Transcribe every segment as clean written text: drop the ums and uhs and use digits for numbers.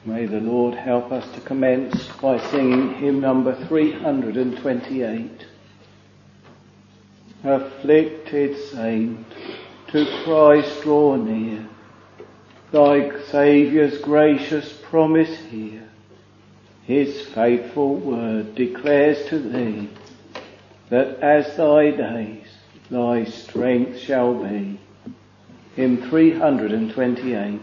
May the Lord help us to commence by singing hymn number 328. Afflicted saint, to Christ draw near, thy Saviour's gracious promise hear. His faithful word declares to thee, that as thy days, thy strength shall be. Hymn 328.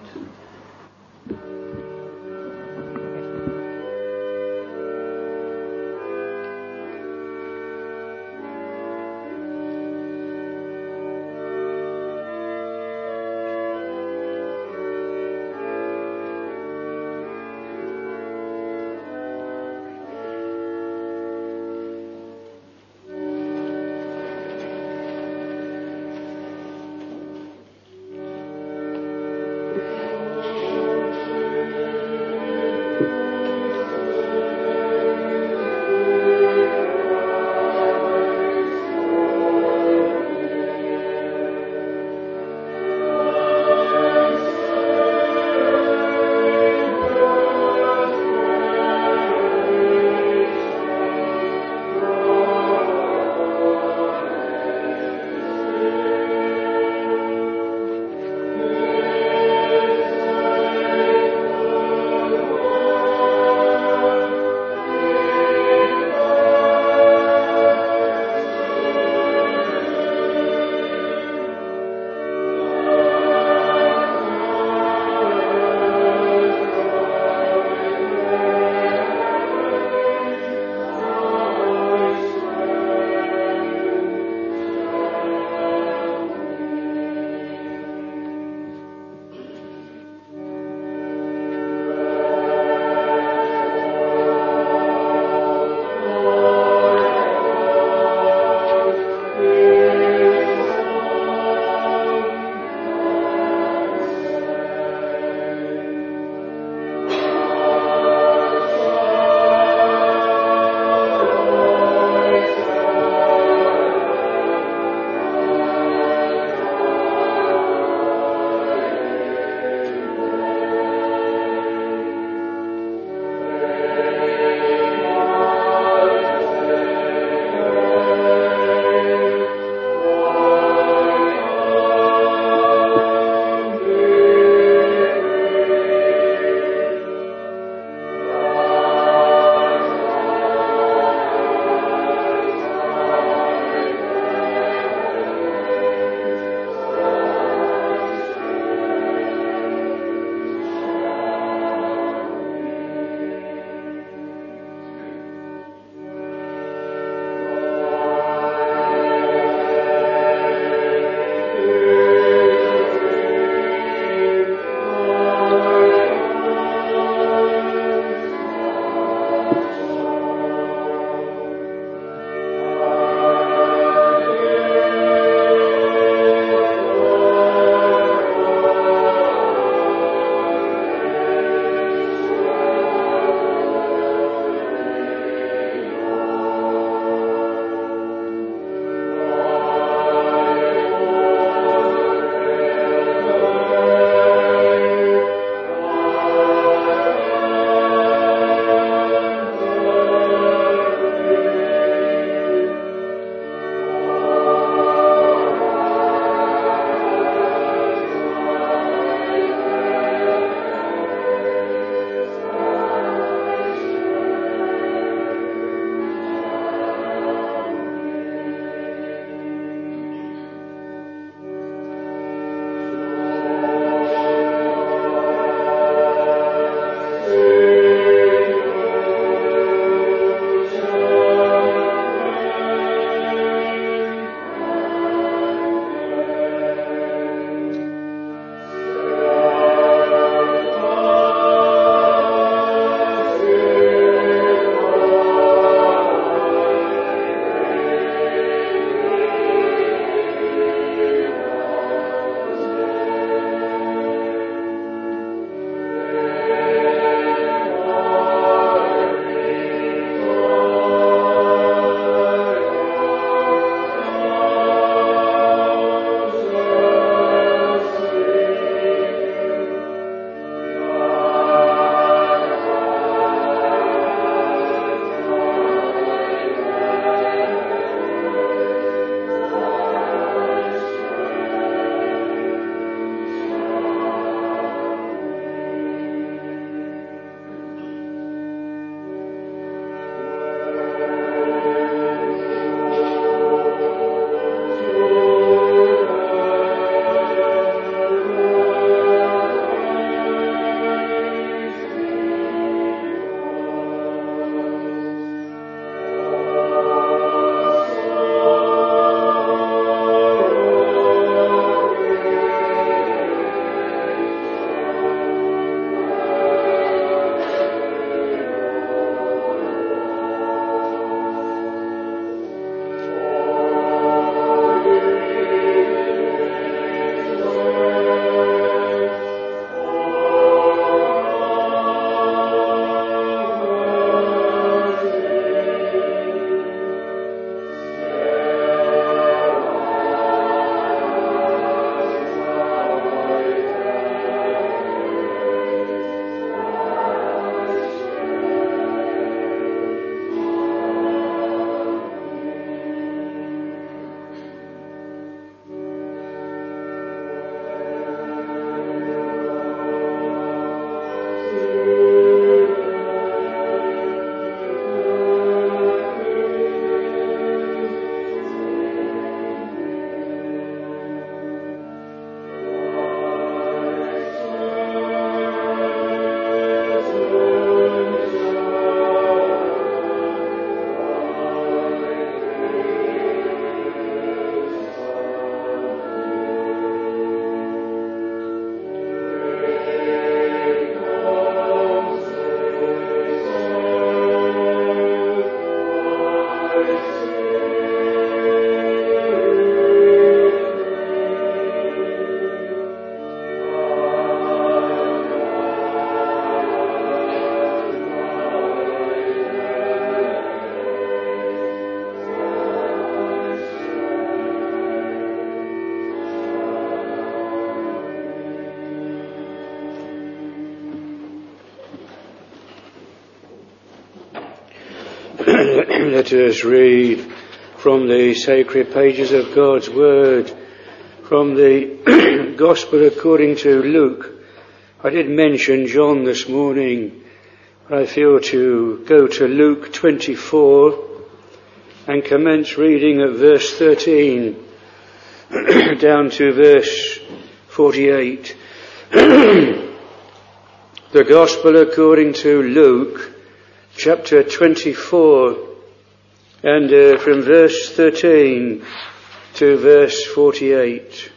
Let us read from the sacred pages of God's Word, from the Gospel according to Luke. I did mention John this morning, but I feel to go to Luke 24 and commence reading at verse 13 down to verse 48. The Gospel according to Luke, chapter 24, and from verse 13 to verse 48.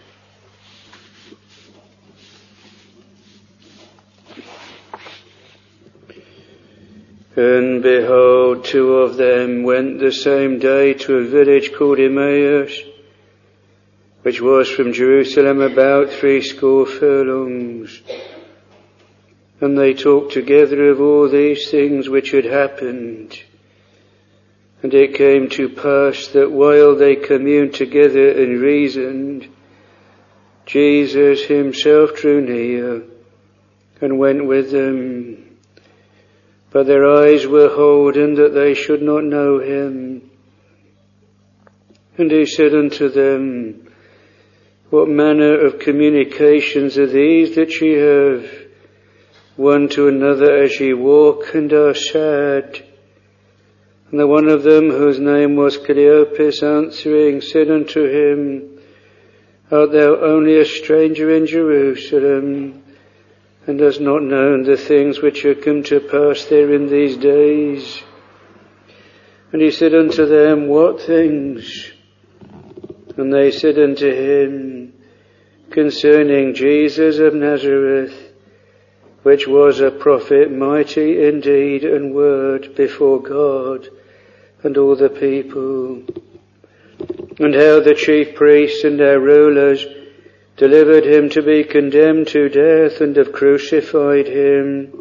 And behold, two of them went the same day to a village called Emmaus, which was from Jerusalem about 80 furlongs. And they talked together of all these things which had happened. And it came to pass that while they communed together and reasoned, Jesus himself drew near and went with them. But their eyes were holden that they should not know him. And he said unto them, What manner of communications are these that ye have one to another as ye walk and are sad? And the one of them, whose name was Cleopas, answering, said unto him, Art thou only a stranger in Jerusalem, and hast not known the things which are come to pass there in these days? And he said unto them, What things? And they said unto him, Concerning Jesus of Nazareth, which was a prophet, mighty in deed and word before God and all the people, and how the chief priests and their rulers delivered him to be condemned to death and have crucified him.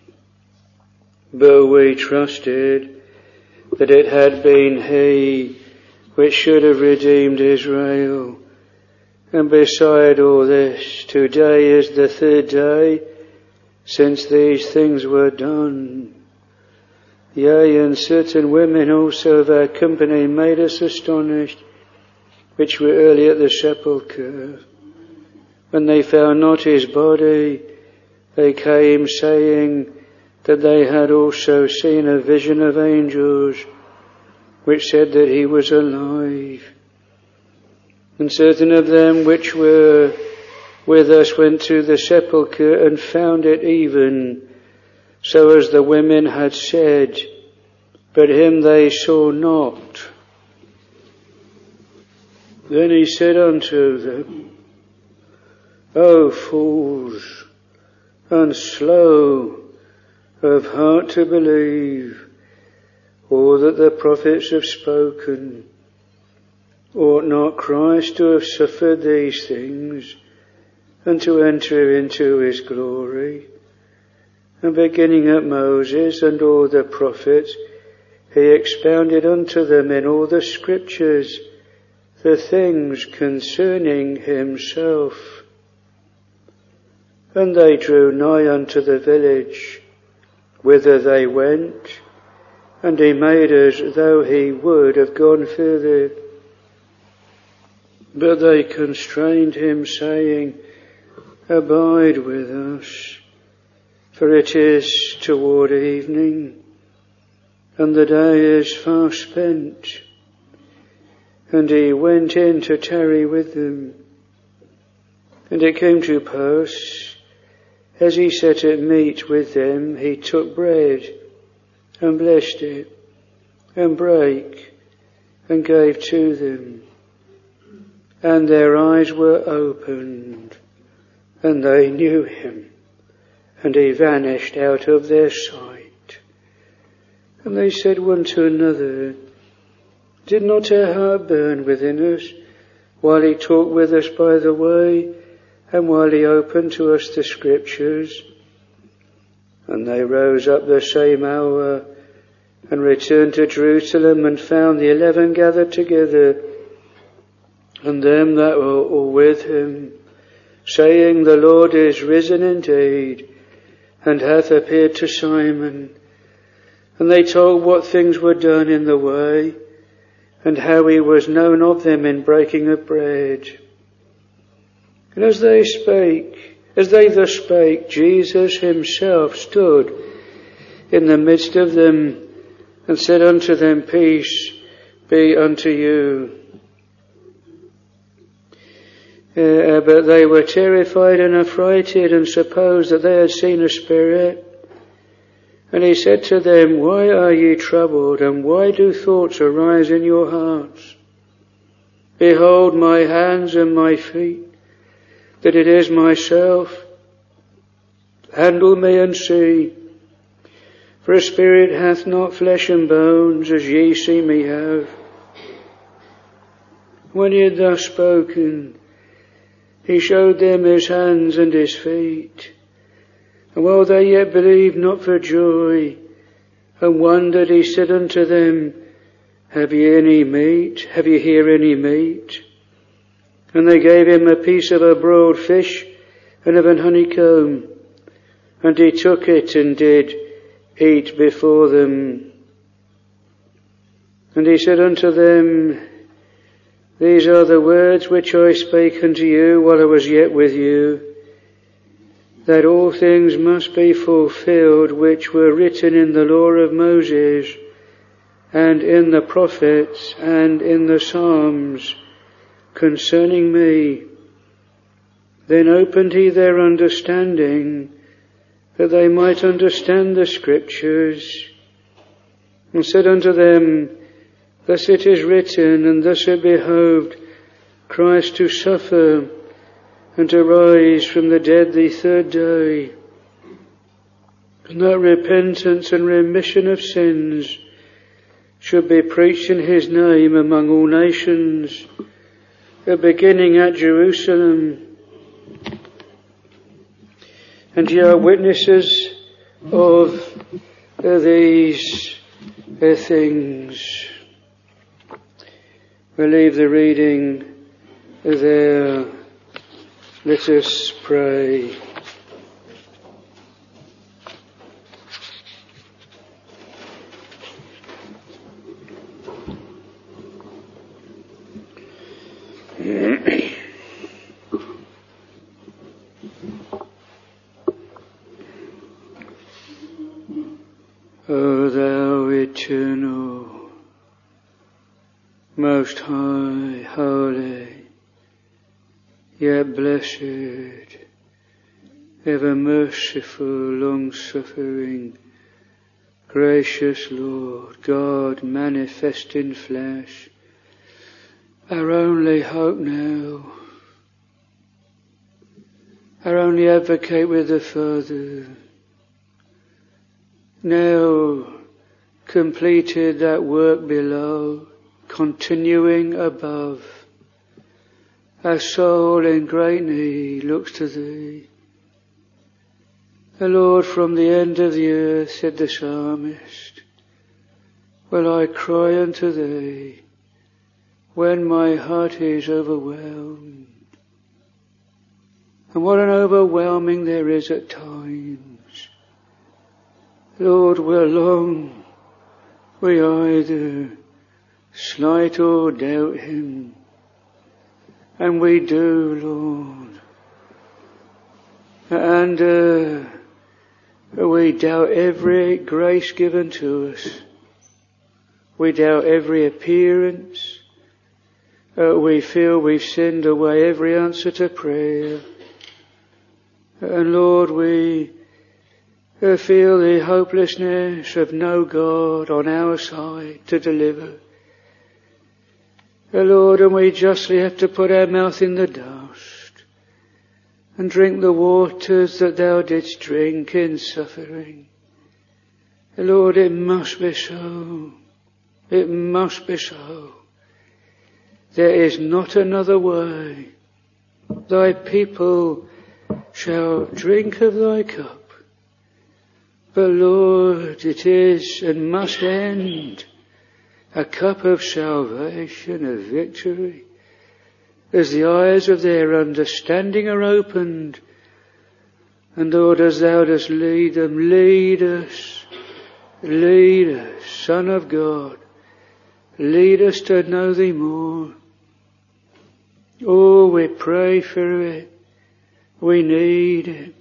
But we trusted that it had been he which should have redeemed Israel. And beside all this, today is the third day since these things were done. Yea, and certain women also of our company made us astonished, which were early at the sepulchre. When they found not his body, they came saying that they had also seen a vision of angels, which said that he was alive. And certain of them which were with us went to the sepulchre and found it even so as the women had said, but him they saw not. Then he said unto them, O fools, and slow of heart to believe all that the prophets have spoken. Ought not Christ to have suffered these things, and to enter into his glory? And beginning at Moses and all the prophets, he expounded unto them in all the scriptures the things concerning himself. And they drew nigh unto the village whither they went, and he made as though he would have gone further. But they constrained him, saying, Abide with us, for it is toward evening, and the day is far spent. And he went in to tarry with them. And it came to pass, as he sat at meat with them, he took bread, and blessed it, and brake, and gave to them. And their eyes were opened, and they knew him, and he vanished out of their sight. And they said one to another, Did not our heart burn within us, while he talked with us by the way, and while he opened to us the scriptures? And they rose up the same hour, and returned to Jerusalem, and found the 11 gathered together, and them that were all with him, saying, The Lord is risen indeed, and hath appeared to Simon. And they told what things were done in the way, and how he was known of them in breaking of bread. And as they thus spake, Jesus himself stood in the midst of them, and said unto them, Peace be unto you. But they were terrified and affrighted, and supposed that they had seen a spirit. And he said to them, Why are ye troubled, and why do thoughts arise in your hearts? Behold my hands and my feet, that it is myself. Handle me and see. For a spirit hath not flesh and bones, as ye see me have. When he had thus spoken, he showed them his hands and his feet. And while they yet believed not for joy, and wondered, he said unto them, Have ye any meat? Have ye here any meat? And they gave him a piece of a broiled fish and of an honeycomb. And he took it and did eat before them. And he said unto them, These are the words which I spake unto you while I was yet with you, that all things must be fulfilled which were written in the law of Moses, and in the prophets, and in the Psalms, concerning me. Then opened he their understanding, that they might understand the Scriptures, and said unto them, Thus it is written, and thus it behoved Christ to suffer, and to rise from the dead the third day, and that repentance and remission of sins should be preached in his name among all nations, beginning at Jerusalem. And ye are witnesses of these things. We'll leave the reading there. Let us pray. O thou eternal, most high, holy, yet blessed, ever merciful, long-suffering, gracious Lord, God manifest in flesh, our only hope now, our only advocate with the Father, now completed that work below, continuing above. Our soul in great need looks to thee. The Lord, from the end of the earth, said the psalmist, will I cry unto thee when my heart is overwhelmed. And what an overwhelming there is at times. Lord, we're long, we either slight or doubt him. And we do, Lord. And we doubt every grace given to us. We doubt every appearance. We feel we've sinned away every answer to prayer. And Lord, we feel the hopelessness of no God on our side to deliver. Lord, and we justly have to put our mouth in the dust and drink the waters that thou didst drink in suffering. Lord, it must be so. It must be so. There is not another way. Thy people shall drink of thy cup. But Lord, it is and must end a cup of salvation, of victory, as the eyes of their understanding are opened. And Lord, as thou dost lead them, lead us Lead us, Son of God. Lead us to know thee more. Oh, we pray for it. We need it.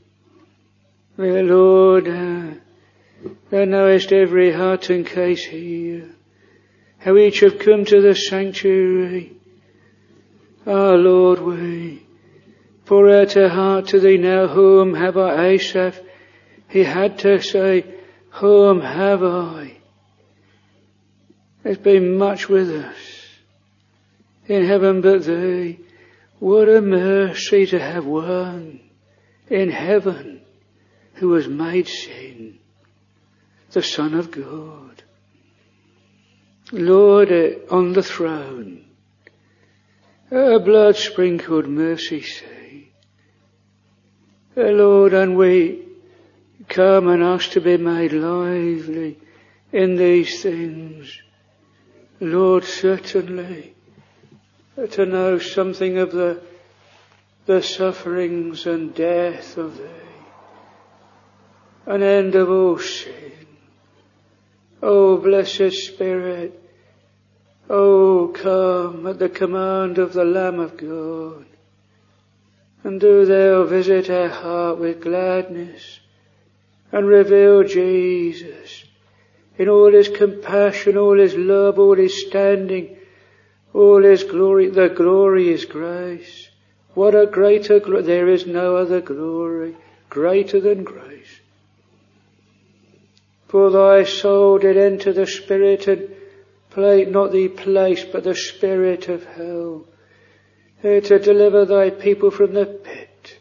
Lord, thou knowest every heart and case here. How each have come to the sanctuary. Our Lord, we pour out our heart to thee now. Whom have I? Asaph, he had to say, whom have I? There's been much with us in heaven but thee. What a mercy to have one in heaven who was made sin, the Son of God. Lord, on the throne, a blood-sprinkled mercy seat. Lord, and we come and ask to be made lively in these things. Lord, certainly, to know something of the sufferings and death of thee, an end of all sin. O blessed Spirit, O come at the command of the Lamb of God, and do thou visit our heart with gladness, and reveal Jesus in all his compassion, all his love, all his standing, all his glory. The glory is grace. What a greater glory. There is no other glory greater than grace. For thy soul did enter the spirit and not the place, but the spirit of hell, to deliver thy people from the pit,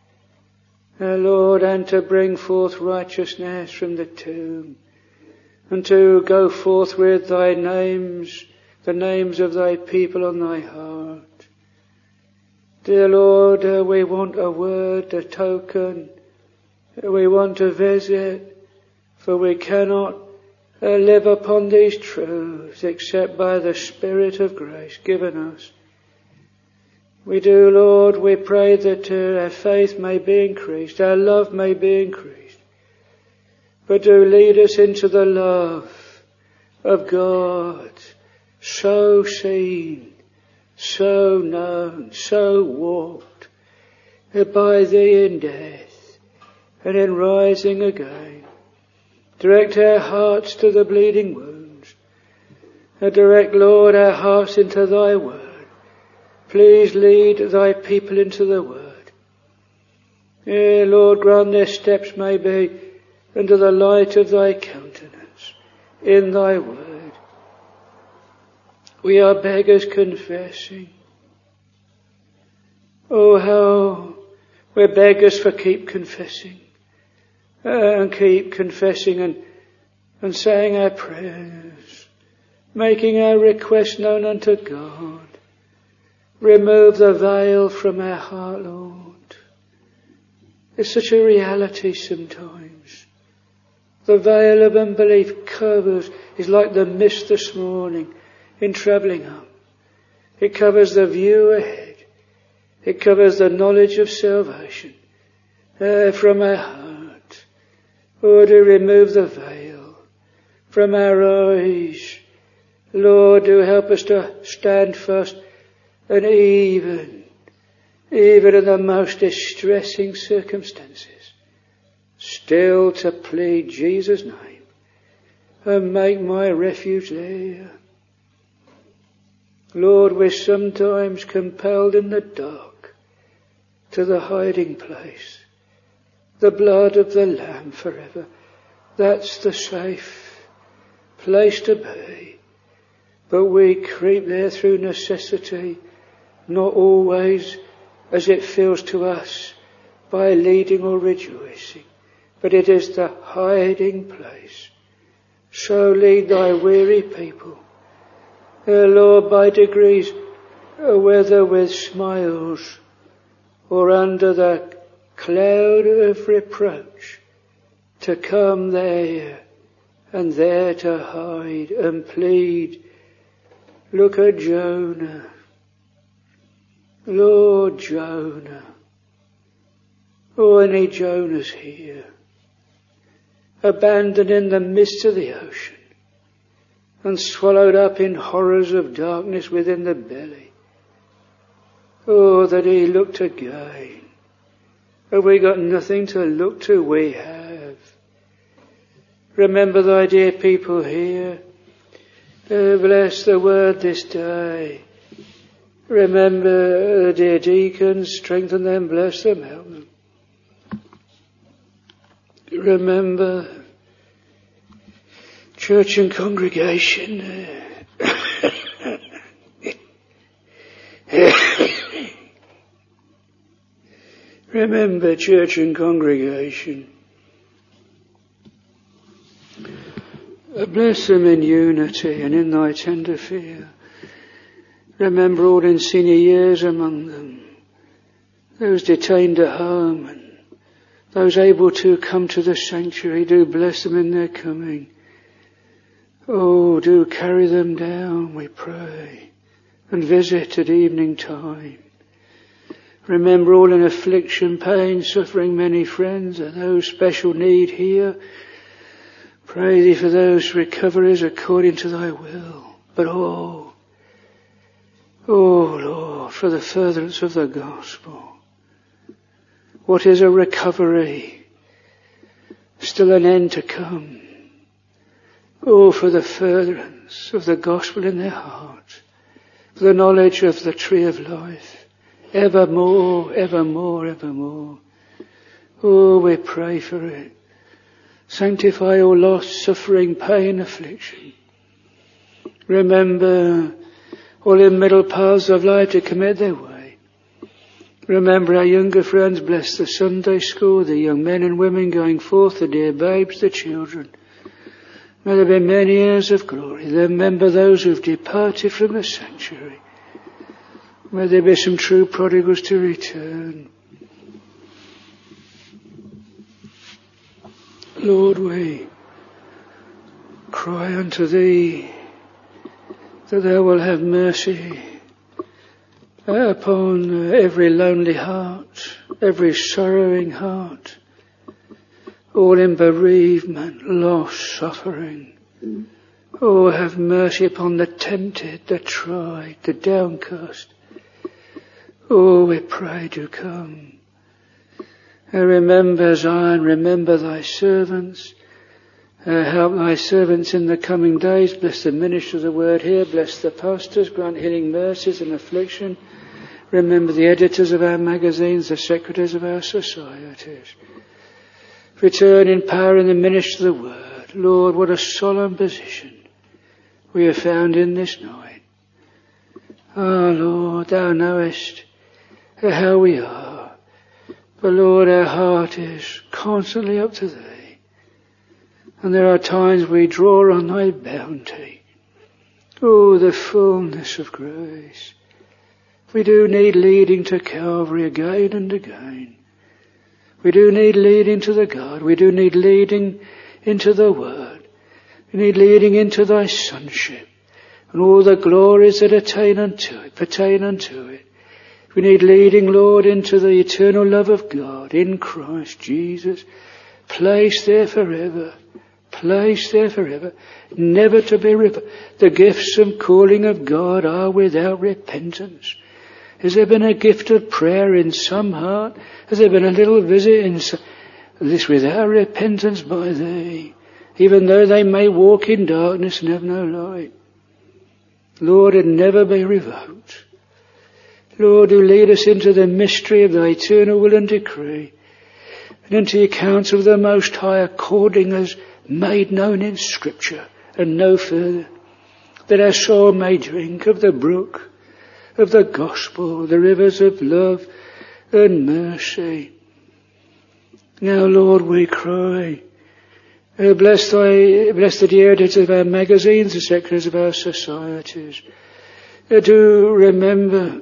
Lord, and to bring forth righteousness from the tomb, and to go forth with thy names, the names of thy people on thy heart. Dear Lord, we want a word, a token. We want a visit, for we cannot live upon these truths except by the Spirit of grace given us. We do, Lord, we pray that our faith may be increased, our love may be increased. But do lead us into the love of God, so seen, so known, so walked by thee in death and in rising again. Direct our hearts to the bleeding wounds. Direct, Lord, our hearts into thy word. Please lead thy people into the word. Lord, grant their steps may be under the light of thy countenance in thy word. We are beggars confessing. Oh, how we're beggars for keep confessing. And keep confessing and saying our prayers, making our requests known unto God. Remove the veil from our heart, Lord. It's such a reality sometimes. The veil of unbelief covers, is like the mist this morning in travelling up. It covers the view ahead. It covers the knowledge of salvation from our heart. Lord, do remove the veil from our eyes. Lord, do help us to stand fast and even in the most distressing circumstances, still to plead Jesus' name and make my refuge there. Lord, we're sometimes compelled in the dark to the hiding place. The blood of the Lamb forever. That's the safe place to be. But we creep there through necessity, not always as it feels to us by leading or rejoicing, but it is the hiding place. So lead thy weary people, Lord, by degrees, whether with smiles or under the cloud of reproach, to come there and there to hide and plead. Look at Jonah. Lord, Jonah. Oh, any Jonahs here. abandoned in the midst of the ocean, and swallowed up in horrors of darkness within the belly. Oh, that he looked again. Have we got nothing to look to? We have. Remember thy dear people here. Bless the word this day. Remember the dear deacons, strengthen them, bless them, help them. Remember church and congregation. Remember church and congregation. Bless them in unity and in thy tender fear. Remember all in senior years among them, those detained at home and those able to come to the sanctuary. Do bless them in their coming. Oh, do carry them down, we pray, and visit at evening time. Remember all in affliction, pain, suffering, many friends, and those special need here. Pray thee for those recoveries according to thy will. But oh Lord, for the furtherance of the gospel. What is a recovery? Still an end to come. Oh, for the furtherance of the gospel in their hearts, for the knowledge of the tree of life. Evermore, evermore, evermore. Oh, we pray for it. Sanctify all loss, suffering, pain, affliction. Remember all in middle paths of life to commit their way. Remember our younger friends, bless the Sunday school, the young men and women going forth, the dear babes, the children. May there be many years of glory. Remember those who've departed from the sanctuary. May there be some true prodigals to return. Lord, we cry unto thee that thou wilt have mercy upon every lonely heart, every sorrowing heart, all in bereavement, loss, suffering. Oh, have mercy upon the tempted, the tried, the downcast. Oh, we pray, do come. Remember Zion, remember thy servants. Help thy servants in the coming days. Bless the minister of the word here. Bless the pastors. Grant healing mercies and affliction. Remember the editors of our magazines, the secretaries of our societies. Return in power in the ministry of the word. Lord, what a solemn position we have found in this night. Ah, Lord, thou knowest how we are. But Lord, our heart is constantly up to thee. And there are times we draw on thy bounty. Oh, the fullness of grace. We do need leading to Calvary again and again. We do need leading to the God. We do need leading into the Word. We need leading into thy sonship. And all the glories that pertain unto it. We need leading, Lord, into the eternal love of God in Christ Jesus. Placed there forever. Placed there forever. Never to be the gifts and calling of God are without repentance. Has there been a gift of prayer in some heart? Has there been a little visit in this without repentance by thee? Even though they may walk in darkness and have no light. Lord, it never be revoked. Lord, who lead us into the mystery of thy eternal will and decree, and into the accounts of the Most High according as made known in Scripture, and no further, that our soul may drink of the brook of the gospel, the rivers of love and mercy. Now, Lord, we cry, bless the dear editors of our magazines, the secretaries of our societies. Do remember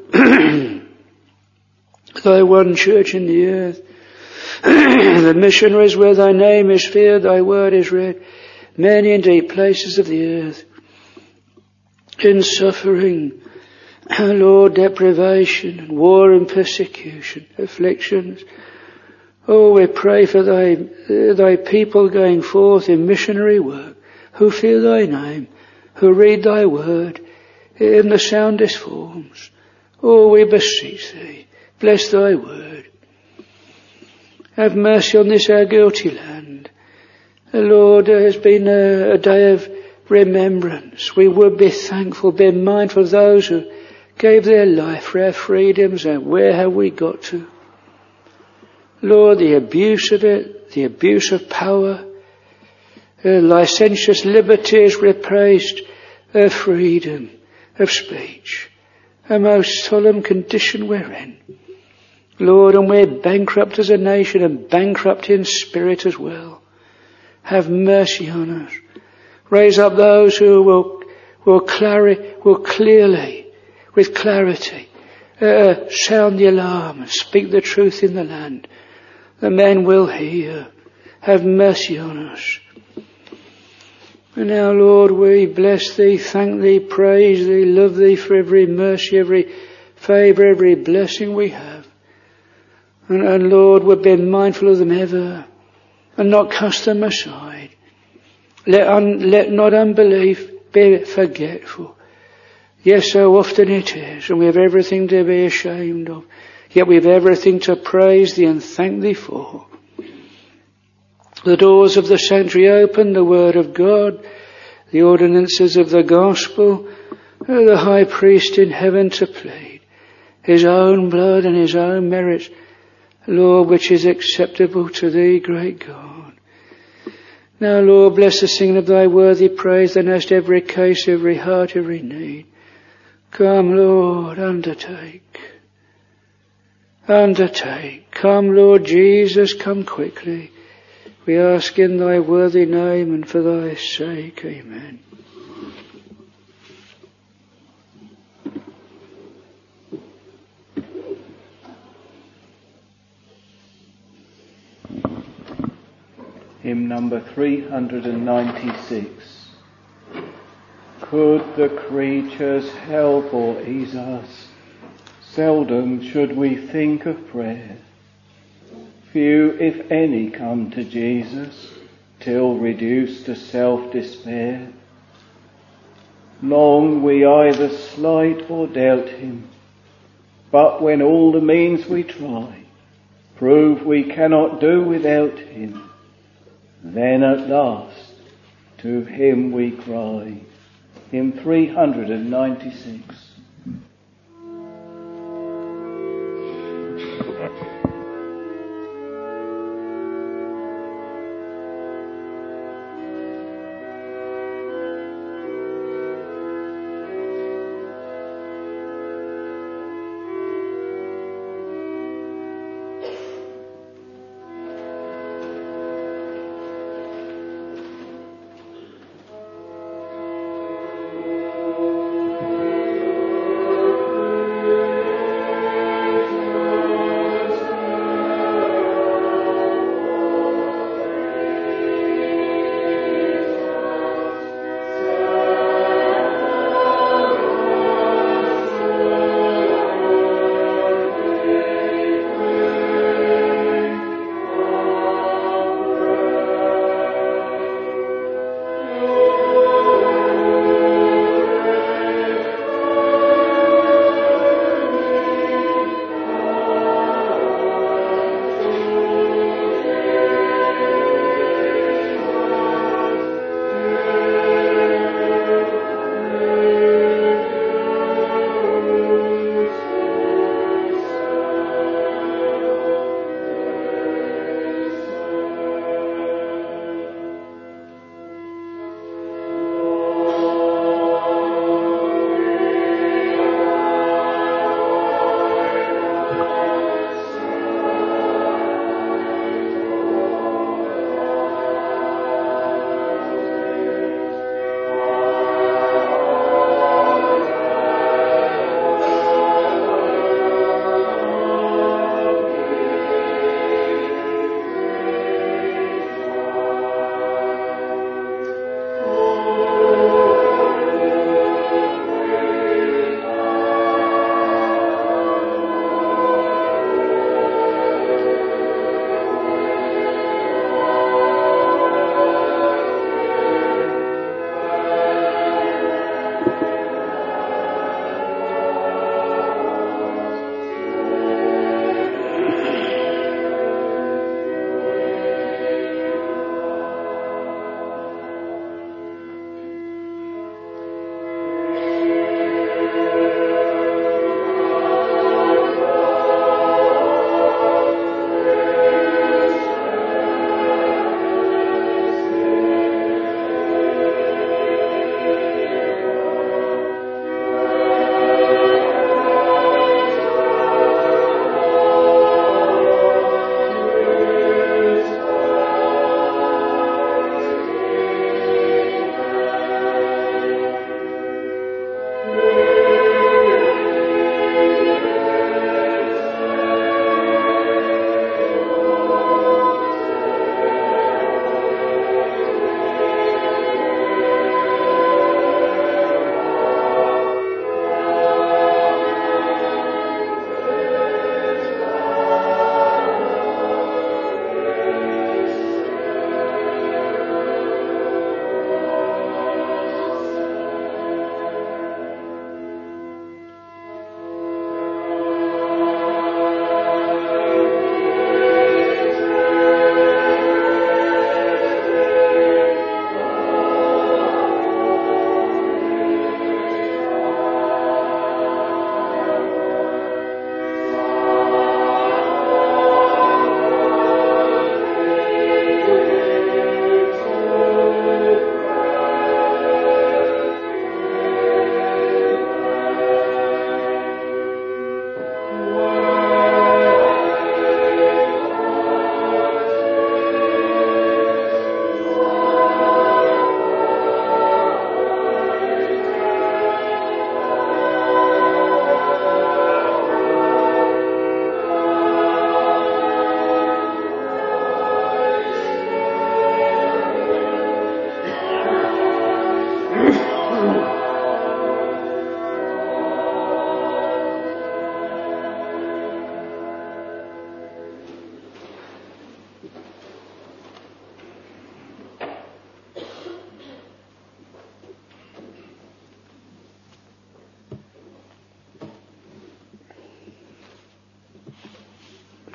thy one church in the earth, the missionaries where thy name is feared, thy word is read, many and deep places of the earth, in suffering, Lord, deprivation, and war and persecution, afflictions. Oh, we pray for thy people going forth in missionary work, who fear thy name, who read thy word in the soundest forms. Oh, we beseech thee, bless thy word. Have mercy on this our guilty land. Lord, there has been a day of remembrance. We would be thankful, be mindful of those who gave their life for our freedoms, and where have we got to? Lord, the abuse of it, the abuse of power, licentious liberties replaced freedom of speech, a most solemn condition we're in. Lord, and we're bankrupt as a nation and bankrupt in spirit as well. Have mercy on us. Raise up those who will clearly, with clarity, sound the alarm and speak the truth in the land. The men will hear. Have mercy on us. And now, Lord, we bless thee, thank thee, praise thee, love thee for every mercy, every favour, every blessing we have. And Lord, we've been mindful of them ever and not cast them aside. Let not unbelief be forgetful. Yes, so often it is, and we have everything to be ashamed of. Yet we have everything to praise thee and thank thee for. The doors of the sanctuary open, the word of God, the ordinances of the gospel, the high priest in heaven to plead his own blood and his own merits, Lord, which is acceptable to thee, great God. Now, Lord, bless the singing of thy worthy praise, thou knowest every case, every heart, every need. Come, Lord, undertake. Come, Lord Jesus, come quickly. We ask in thy worthy name and for thy sake. Amen. Hymn number 396. Could the creatures help or ease us? Seldom should we think of prayer. Few, if any, come to Jesus, till reduced to self-despair. Long we either slight or doubt him, but when all the means we try prove we cannot do without him, then at last to him we cry. Hymn 396.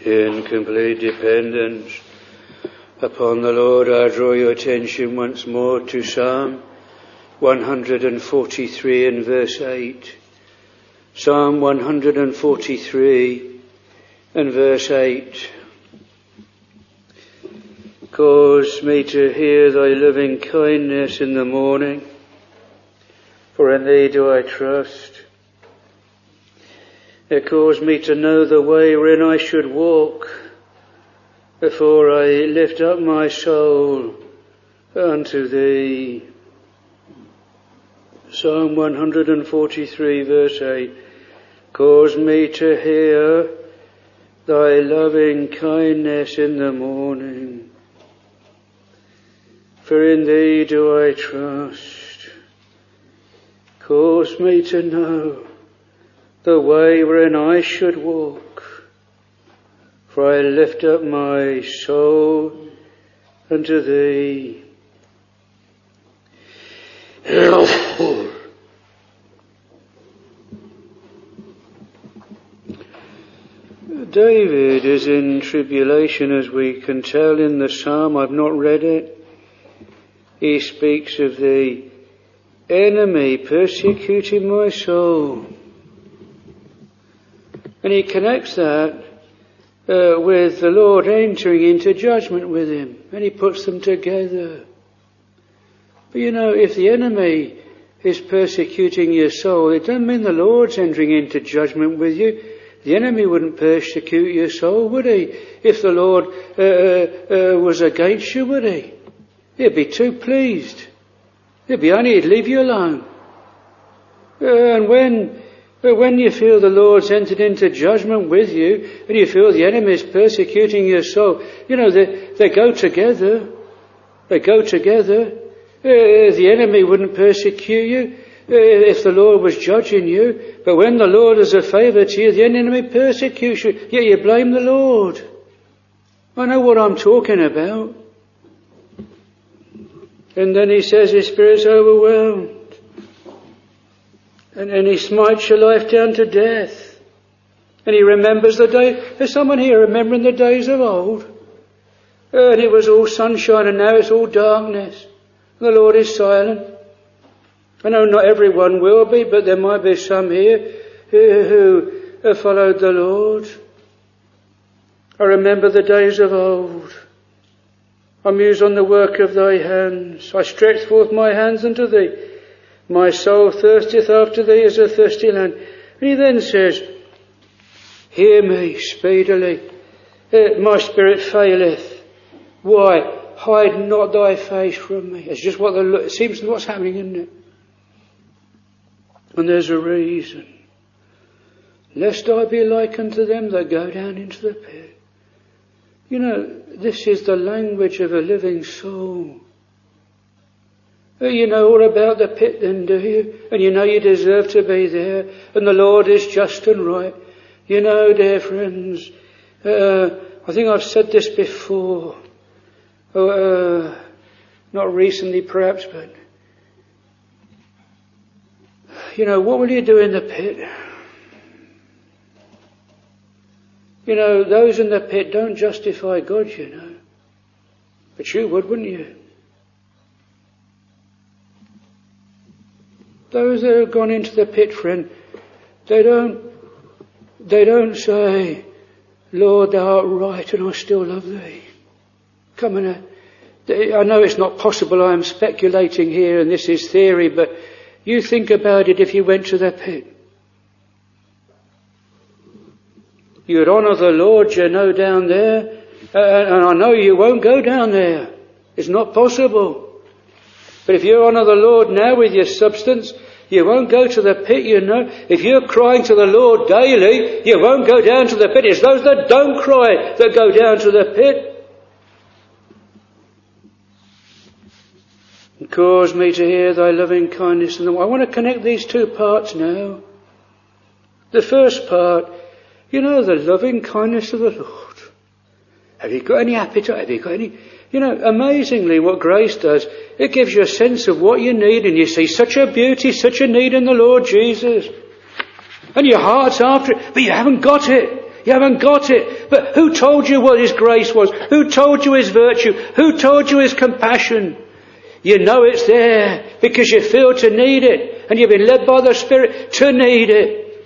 In complete dependence upon the Lord, I draw your attention once more to Psalm 143 and verse 8. Psalm 143 and verse 8. Cause me to hear thy loving kindness in the morning, for in thee do I trust. It caused me to know the way wherein I should walk, before I lift up my soul unto thee. Psalm 143 verse 8. Cause me to hear thy loving kindness in the morning, for in thee do I trust. Cause me to know the way wherein I should walk, for I lift up my soul unto thee. David is in tribulation, as we can tell in the psalm. I've not read it. He speaks of the enemy persecuting my soul. And he connects that with the Lord entering into judgment with him. And he puts them together. But you know, if the enemy is persecuting your soul, it doesn't mean the Lord's entering into judgment with you. The enemy wouldn't persecute your soul, would he? If the Lord was against you, would he? He'd be too pleased. He'd leave you alone. And when you feel the Lord's entered into judgment with you, and you feel the enemy is persecuting your soul, you know, they go together. They go together. The enemy wouldn't persecute you if the Lord was judging you. But when the Lord is a favour to you, the enemy persecutes you. Yet you blame the Lord. I know what I'm talking about. And then he says his spirit's overwhelmed. And he smites your life down to death. And he remembers the day. There's someone here remembering the days of old. And it was all sunshine and now it's all darkness. The Lord is silent. I know not everyone will be, but there might be some here who have followed the Lord. I remember the days of old. I muse on the work of thy hands. I stretch forth my hands unto thee. My soul thirsteth after thee as a thirsty land. And he then says, hear me speedily. My spirit faileth. Why? Hide not thy face from me. It's just it seems what's happening, isn't it? And there's a reason. Lest I be like unto them that go down into the pit. You know, this is the language of a living soul. You know all about the pit then, do you? And you know you deserve to be there. And the Lord is just and right. You know, dear friends, I think I've said this before. Not recently perhaps, but you know, what will you do in the pit? You know, those in the pit don't justify God, you know. But you would, wouldn't you? Those that have gone into the pit, friend, they don't say, Lord, thou art right and I still love thee. Come on, I know it's not possible, I am speculating here and this is theory, but you think about it if you went to the pit. You'd honour the Lord, you know, down there, and I know you won't go down there. It's not possible. But if you honour the Lord now with your substance, you won't go to the pit, you know. If you're crying to the Lord daily, you won't go down to the pit. It's those that don't cry that go down to the pit. And cause me to hear thy loving kindness. And I want to connect these two parts now. The first part, you know, the loving kindness of the Lord. Have you got any appetite? Have you got any? You know, amazingly what grace does, it gives you a sense of what you need, and you see such a beauty, such a need in the Lord Jesus. And your heart's after it, but you haven't got it. You haven't got it. But who told you what His grace was? Who told you His virtue? Who told you His compassion? You know it's there because you feel to need it, and you've been led by the Spirit to need it.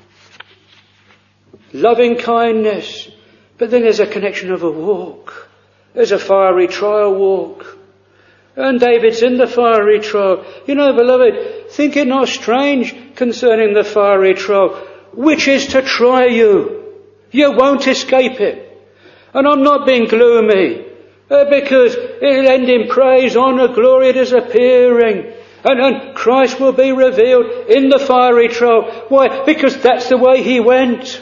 Loving kindness. But then there's a connection of a walk. There's a fiery trial walk. And David's in the fiery trial. You know, beloved, think it not strange concerning the fiery trial, which is to try you. You won't escape it. And I'm not being gloomy, because it'll end in praise, honour, glory, disappearing. And Christ will be revealed in the fiery trial. Why? Because that's the way He went.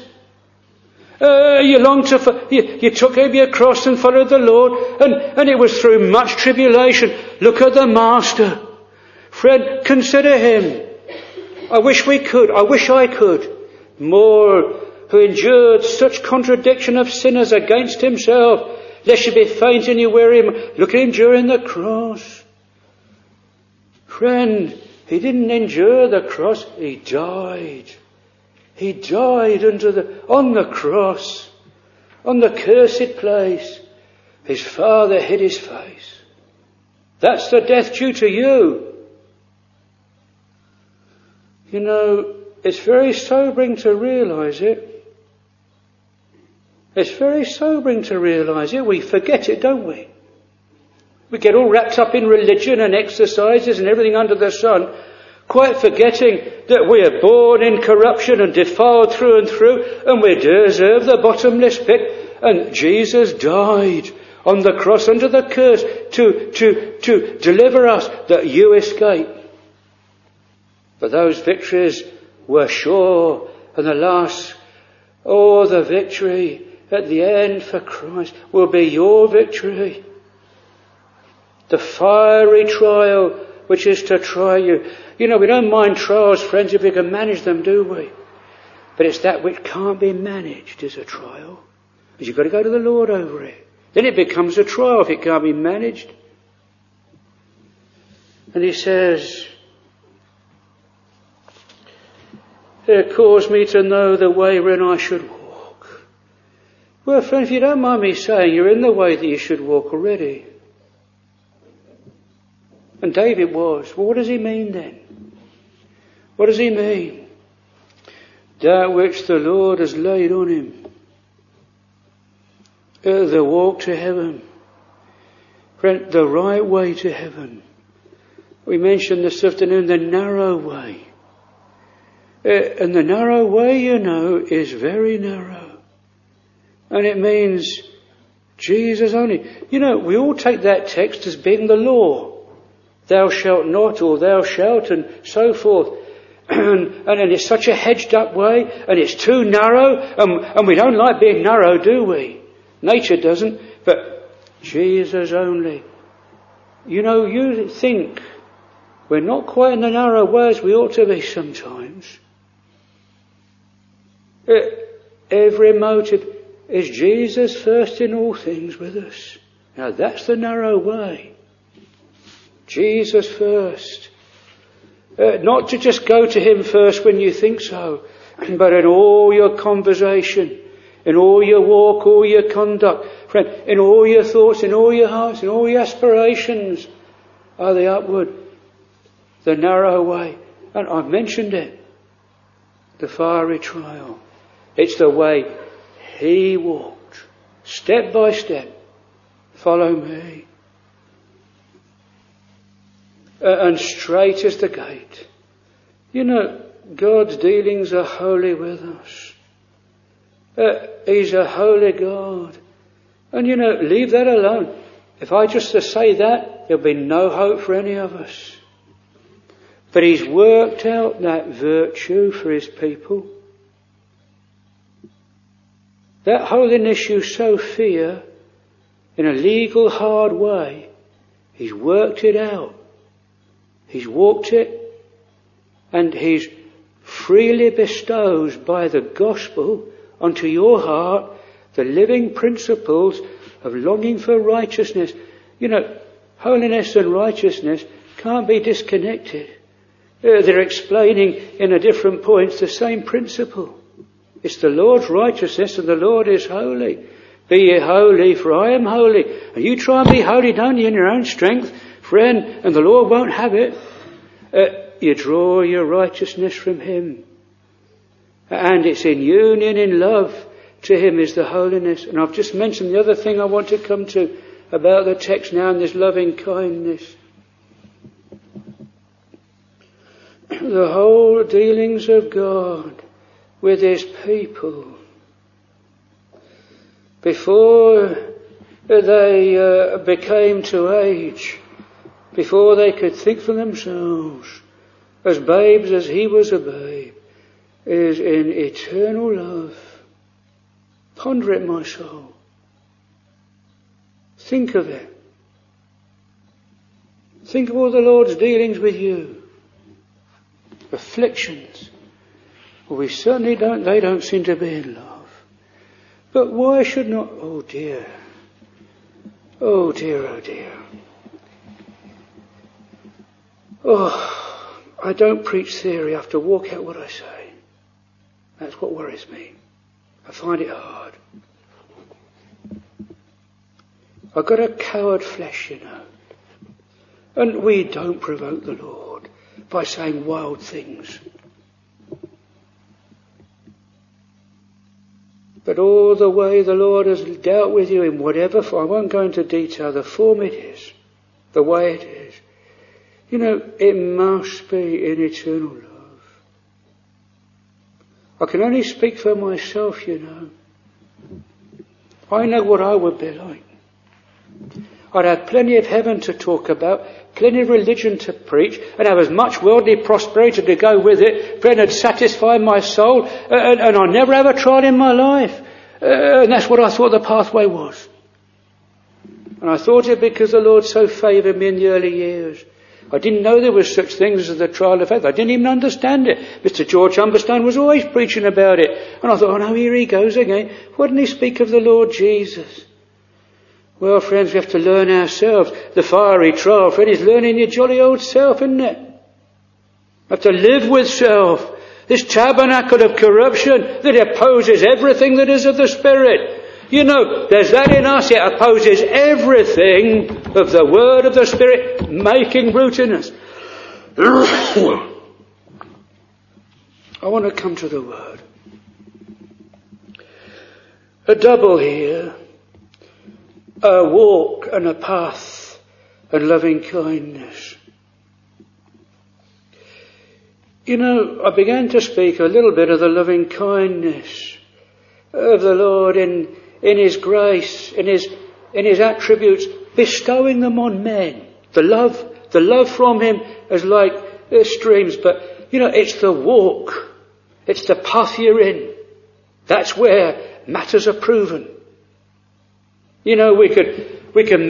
You took up your cross and followed the Lord, and it was through much tribulation. Look at the Master. Friend, consider Him. I wish we could. I wish I could. More, who endured such contradiction of sinners against Himself, lest you be faint and you weary. Look at Him during the cross. Friend, He didn't endure the cross. He died. He died on the cross, on the cursed place. His Father hid His face. That's the death due to you. You know, it's very sobering to realise it. It's very sobering to realise it. We forget it, don't we? We get all wrapped up in religion and exercises and everything under the sun, quite forgetting that we are born in corruption and defiled through and through, and we deserve the bottomless pit. And Jesus died on the cross under the curse to deliver us, that you escape. But those victories were sure, and the victory at the end for Christ will be your victory. The fiery trial which is to try you. You know, we don't mind trials, friends, if we can manage them, do we? But it's that which can't be managed is a trial. Because you've got to go to the Lord over it. Then it becomes a trial if it can't be managed. And He says, it caused me to know the way wherein I should walk. Well, friend, if you don't mind me saying, you're in the way that you should walk already. And David was. Well, what does he mean then? What does he mean? That which the Lord has laid on him. The walk to heaven. Friend, the right way to heaven. We mentioned this afternoon the narrow way. And the narrow way, you know, is very narrow. And it means Jesus only. You know, we all take that text as being the law. Thou shalt not, or thou shalt, and so forth. And it's such a hedged up way, and it's too narrow, and we don't like being narrow, do we? Nature doesn't, but Jesus only. You know, you think we're not quite in the narrow way as we ought to be sometimes. Every motive is Jesus first in all things with us. Now that's the narrow way. Jesus first. Not to just go to Him first when you think so, but in all your conversation, in all your walk, all your conduct, friend, in all your thoughts, in all your hearts, in all your aspirations, are the upward, the narrow way. And I've mentioned it, the fiery trial. It's the way He walked, step by step. Follow me. And straight is the gate. You know, God's dealings are holy with us. He's a holy God. And you know, leave that alone. If I just to say that, there'll be no hope for any of us. But He's worked out that virtue for His people. That holiness you so fear, in a legal, hard way, He's worked it out. He's walked it, and He's freely bestows by the gospel unto your heart the living principles of longing for righteousness. You know, holiness and righteousness can't be disconnected. They're explaining in a different points the same principle. It's the Lord's righteousness, and the Lord is holy. Be ye holy, for I am holy. And you try and be holy, don't you, in your own strength, friend, and the Lord won't have it. You draw your righteousness from Him. And it's in union, in love to Him is the holiness. And I've just mentioned the other thing I want to come to about the text now, and this loving kindness. The whole dealings of God with His people, before they became to age, before they could think for themselves, as babes as He was a babe, is in eternal love. Ponder it, my soul. Think of it. Think of all the Lord's dealings with you. Afflictions. Well, we certainly they don't seem to be in love. But why should not, oh dear. Oh dear, oh dear. Oh, I don't preach theory. I have to walk out what I say. That's what worries me. I find it hard. I've got a coward flesh, you know. And we don't provoke the Lord by saying wild things. But all the way the Lord has dealt with you in whatever form, I won't go into detail, the form it is, the way it is. You know, it must be in eternal love. I can only speak for myself, you know. I know what I would be like. I'd have plenty of heaven to talk about, plenty of religion to preach, and have as much worldly prosperity to go with it, for it had satisfied my soul, and I never have a trial in my life. And that's what I thought the pathway was. And I thought it because the Lord so favoured me in the early years. I didn't know there was such things as the trial of faith. I didn't even understand it. Mr. George Humberstone was always preaching about it. And I thought, oh no, here he goes again. Why didn't he speak of the Lord Jesus? Well, friends, we have to learn ourselves. The fiery trial, friend, is learning your jolly old self, isn't it? We have to live with self. This tabernacle of corruption that opposes everything that is of the Spirit. You know, there's that in us. It opposes everything of the Word of the Spirit making root in us. I want to come to the Word. A double here. A walk and a path and loving kindness. You know, I began to speak a little bit of the loving kindness of the Lord in His grace, in His attributes, bestowing them on men. The love from Him is like streams, but you know, it's the walk, it's the path you're in. That's where matters are proven. You know, we can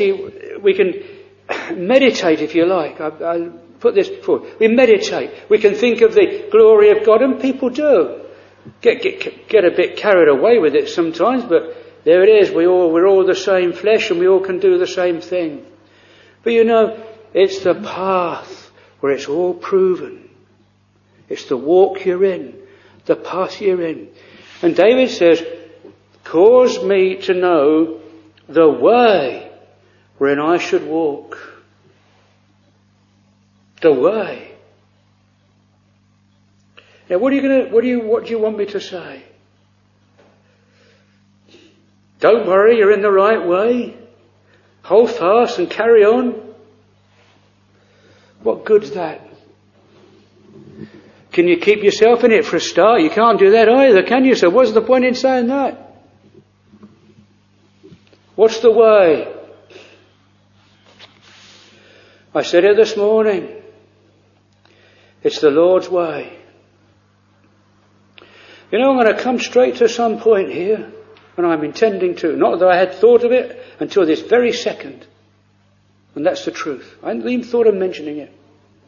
meditate if you like. I'll put this forward. We meditate. We can think of the glory of God, and people do get a bit carried away with it sometimes. But there it is. We're all the same flesh, and we all can do the same thing. But you know, it's the path where it's all proven. It's the walk you're in, the path you're in. And David says, "Cause me to know the way wherein I should walk." The way. Now, what do you want me to say? Don't worry, you're in the right way. Hold fast and carry on. What good's that? Can you keep yourself in it for a start? You can't do that either, can you? So what's the point in saying that? What's the way? I said it this morning. It's the Lord's way. You know, I'm going to come straight to some point here, and I'm intending to. Not that I had thought of it until this very second. And that's the truth. I hadn't even thought of mentioning it.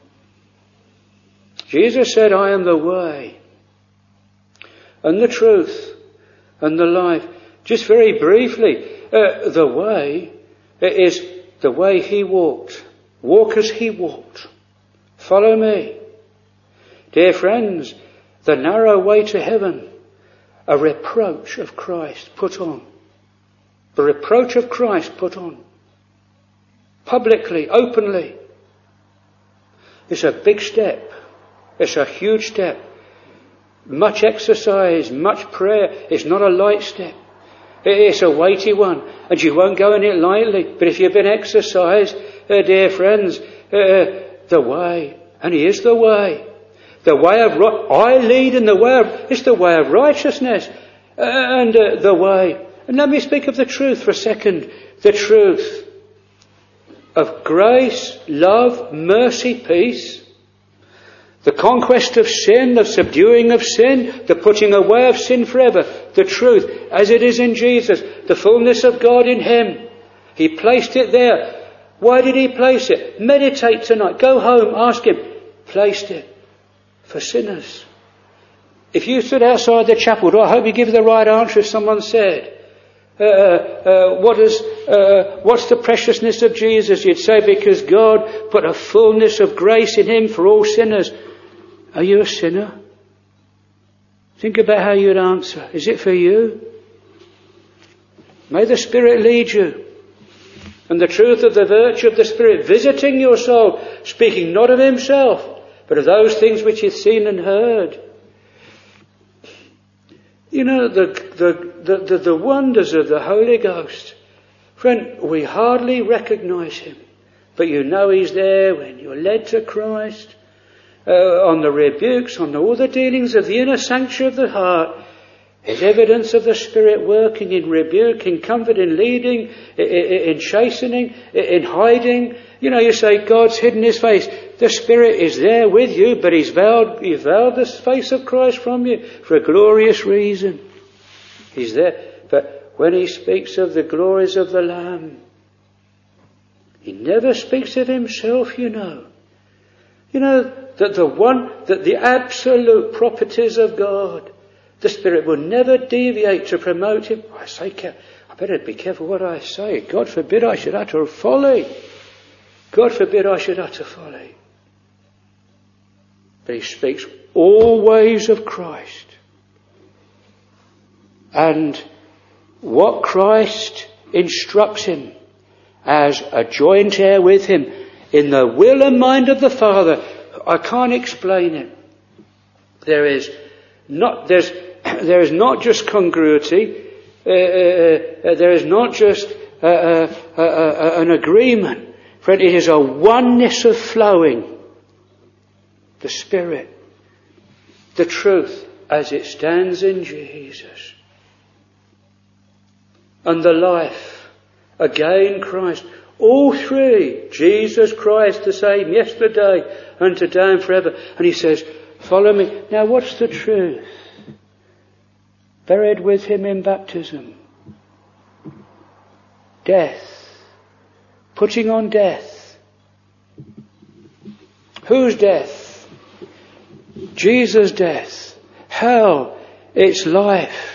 Jesus said, "I am the way and the truth and the life." Just very briefly, the way is the way He walked. Walk as He walked. Follow me. Dear friends, the narrow way to heaven a reproach of Christ put on. The reproach of Christ put on. Publicly, openly. It's a big step. It's a huge step. Much exercise, much prayer. It's not a light step. It's a weighty one. And you won't go in it lightly. But if you've been exercised, dear friends, the way, and He is the way. The way of I lead in the way of, it's the way of righteousness. And the way. And let me speak of the truth for a second. The truth of grace, love, mercy, peace. The conquest of sin, the subduing of sin, the putting away of sin forever. The truth, as it is in Jesus, the fullness of God in Him. He placed it there. Why did He place it? Meditate tonight. Go home, ask Him. Placed it for sinners. If you stood outside the chapel, I hope you give the right answer if someone said, what's the preciousness of Jesus? You'd say, because God put a fullness of grace in Him for all sinners. Are you a sinner? Think about how you'd answer. Is it for you? May the Spirit lead you. And the truth of the virtue of the Spirit visiting your soul, speaking not of Himself, but of those things which He's seen and heard. You know, the wonders of the Holy Ghost. Friend, we hardly recognise Him. But you know He's there when you're led to Christ. On the rebukes, on all the dealings of the inner sanctuary of the heart. Is evidence of the Spirit working in rebuking, comfort, in leading, in chastening, in hiding. You know, you say God's hidden His face. The Spirit is there with you, but He veiled the face of Christ from you for a glorious reason. He's there. But when He speaks of the glories of the Lamb, He never speaks of Himself, you know. You know, that the absolute properties of God, the Spirit will never deviate to promote Him. I better be careful what I say. God forbid I should utter folly. God forbid I should utter folly. But He speaks always of Christ. And what Christ instructs Him as a joint heir with Him in the will and mind of the Father, I can't explain it. There is not just congruity. There is not just an agreement. Friend, it is a oneness of flowing. The Spirit, the truth as it stands in Jesus. And the life, again Christ. All three, Jesus Christ the same yesterday and today and forever. And He says, follow me. Now what's the truth? Buried with Him in baptism. Death. Putting on death. Whose death? Jesus' death. Hell, it's life.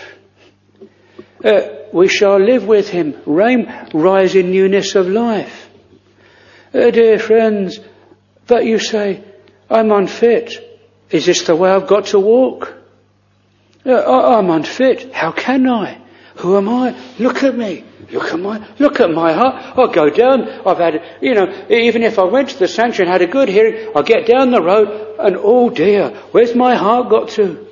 We shall live with Him, rise in newness of life. Dear friends, but you say, I'm unfit. Is this the way I've got to walk? I'm unfit. How can I? Who am I? Look at me. Look at my heart. I'll go down. I've had, even if I went to the sanctuary and had a good hearing, I'll get down the road and oh dear, where's my heart got to?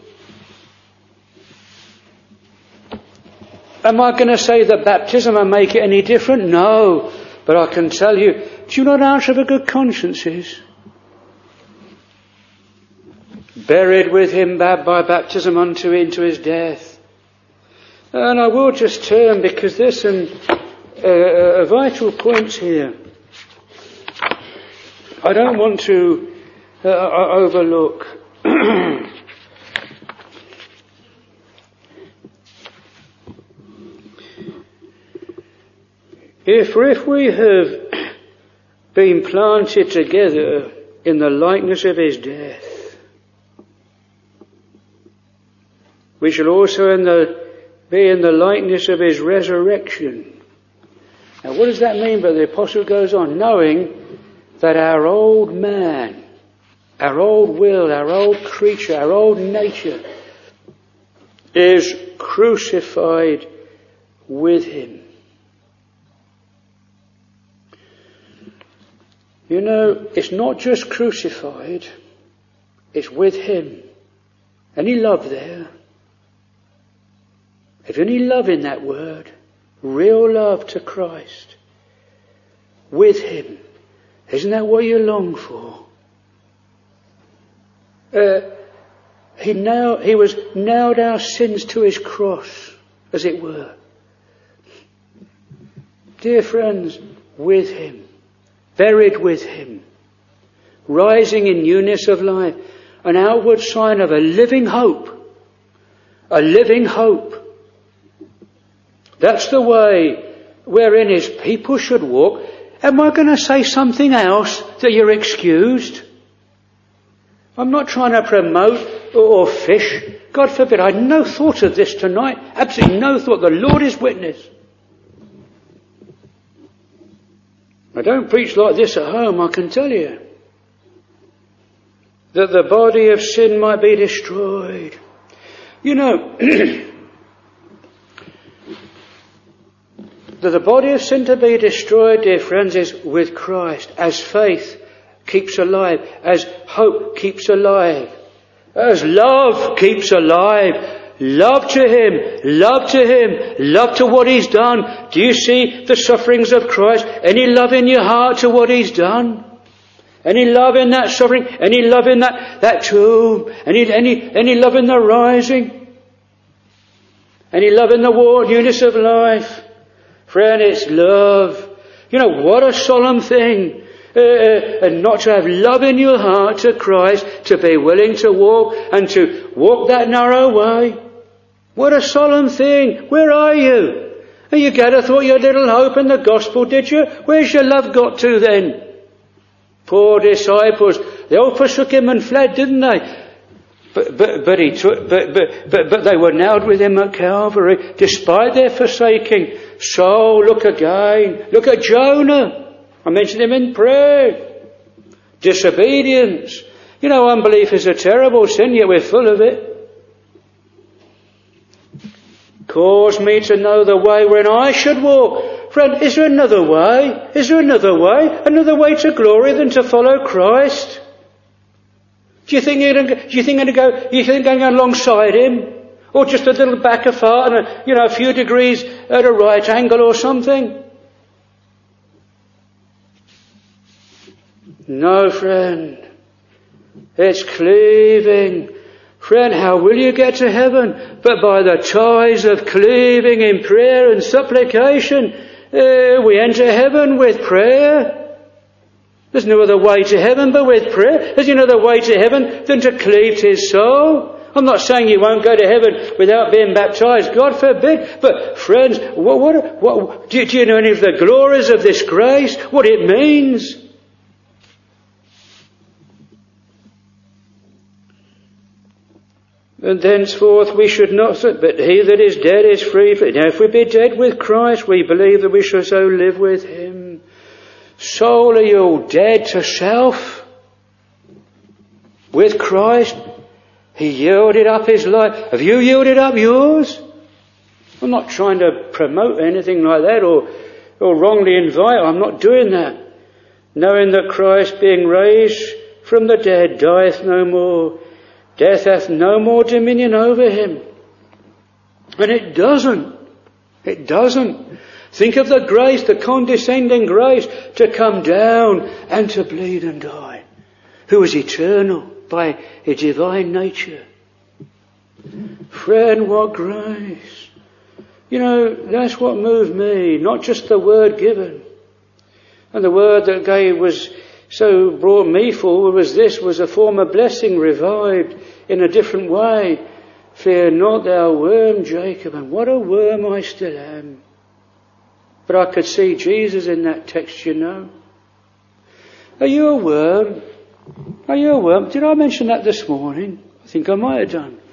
Am I going to say that baptism will make it any different? No. But I can tell you, do you know what answer of a good conscience is? Buried with Him by baptism into His death. And I will just turn because there's some vital points here. I don't want to overlook. If we have been planted together in the likeness of His death, we shall also be in the likeness of His resurrection. Now what does that mean? But the apostle goes on, knowing that our old man, our old will, our old creature, our old nature is crucified with him. You know, it's not just crucified, it's with him. Any love there? Have you any love in that word? Real love to Christ. With him. Isn't that what you long for? He was nailed our sins to his cross, as it were. Dear friends, with him. Buried with him. Rising in newness of life. An outward sign of a living hope. A living hope. That's the way wherein his people should walk. Am I going to say something else that you're excused? I'm not trying to promote or fish. God forbid, I had no thought of this tonight. Absolutely no thought. The Lord is witness. I don't preach like this at home, I can tell you. That the body of sin might be destroyed. You know, that the body of sin to be destroyed, dear friends, is with Christ, as faith keeps alive, as hope keeps alive, as love keeps alive. Love to him, love to him, love to what he's done. Do you see the sufferings of Christ? Any love in your heart to what he's done? Any love in that suffering? Any love in that tomb? Any love in the rising? Any love in the war, newness of life? Friend, it's love. You know, what a solemn thing. And not to have love in your heart to Christ, to be willing to walk and to walk that narrow way. What a solemn thing. Where are you? And you gathered thought you had little hope in the gospel, did you? Where's your love got to then? Poor disciples. They all forsook him and fled, didn't they? But they were nailed with him at Calvary, despite their forsaking. So look again. Look at Jonah. I mentioned him in prayer. Disobedience. You know, unbelief is a terrible sin, yet we're full of it. Cause me to know the way when I should walk. Friend, is there another way? Is there another way? Another way to glory than to follow Christ? Do you think you're going alongside him? Or just a little back apart and a few degrees at a right angle or something? No, friend. It's cleaving. Friend, how will you get to heaven? But by the ties of cleaving in prayer and supplication. We enter heaven with prayer. There's no other way to heaven but with prayer. There's no other way to heaven than to cleave to his soul. I'm not saying you won't go to heaven without being baptized. God forbid. But friends, do you know any of the glories of this grace? What it means? And thenceforth we should not, but he that is dead is free. Now if we be dead with Christ, we believe that we shall so live with him. Soul, are you dead to self? With Christ, he yielded up his life. Have you yielded up yours? I'm not trying to promote anything like that or wrongly invite. I'm not doing that. Knowing that Christ, being raised from the dead, dieth no more. Death hath no more dominion over him. And it doesn't. It doesn't. Think of the grace, the condescending grace to come down and to bleed and die. Who is eternal by a divine nature. Friend, what grace. You know, that's what moved me. Not just the word given. And the word that brought me forward was a former blessing revived in a different way. Fear not thou worm, Jacob. And what a worm I still am. But I could see Jesus in that text, you know. Are you a worm? Are you a worm? Did I mention that this morning? I think I might have done.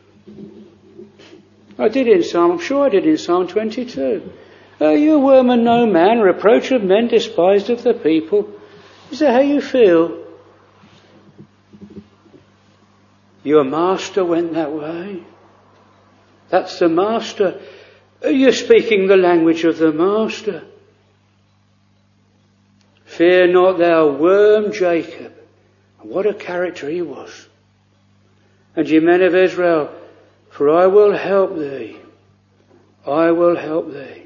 I'm sure I did in Psalm 22. Are you a worm and no man, reproach of men, despised of the people? Is that how you feel? Your master went that way. That's the Master. You're speaking the language of the Master. Fear not, thou worm Jacob. What a character he was. And ye men of Israel, for I will help thee. I will help thee.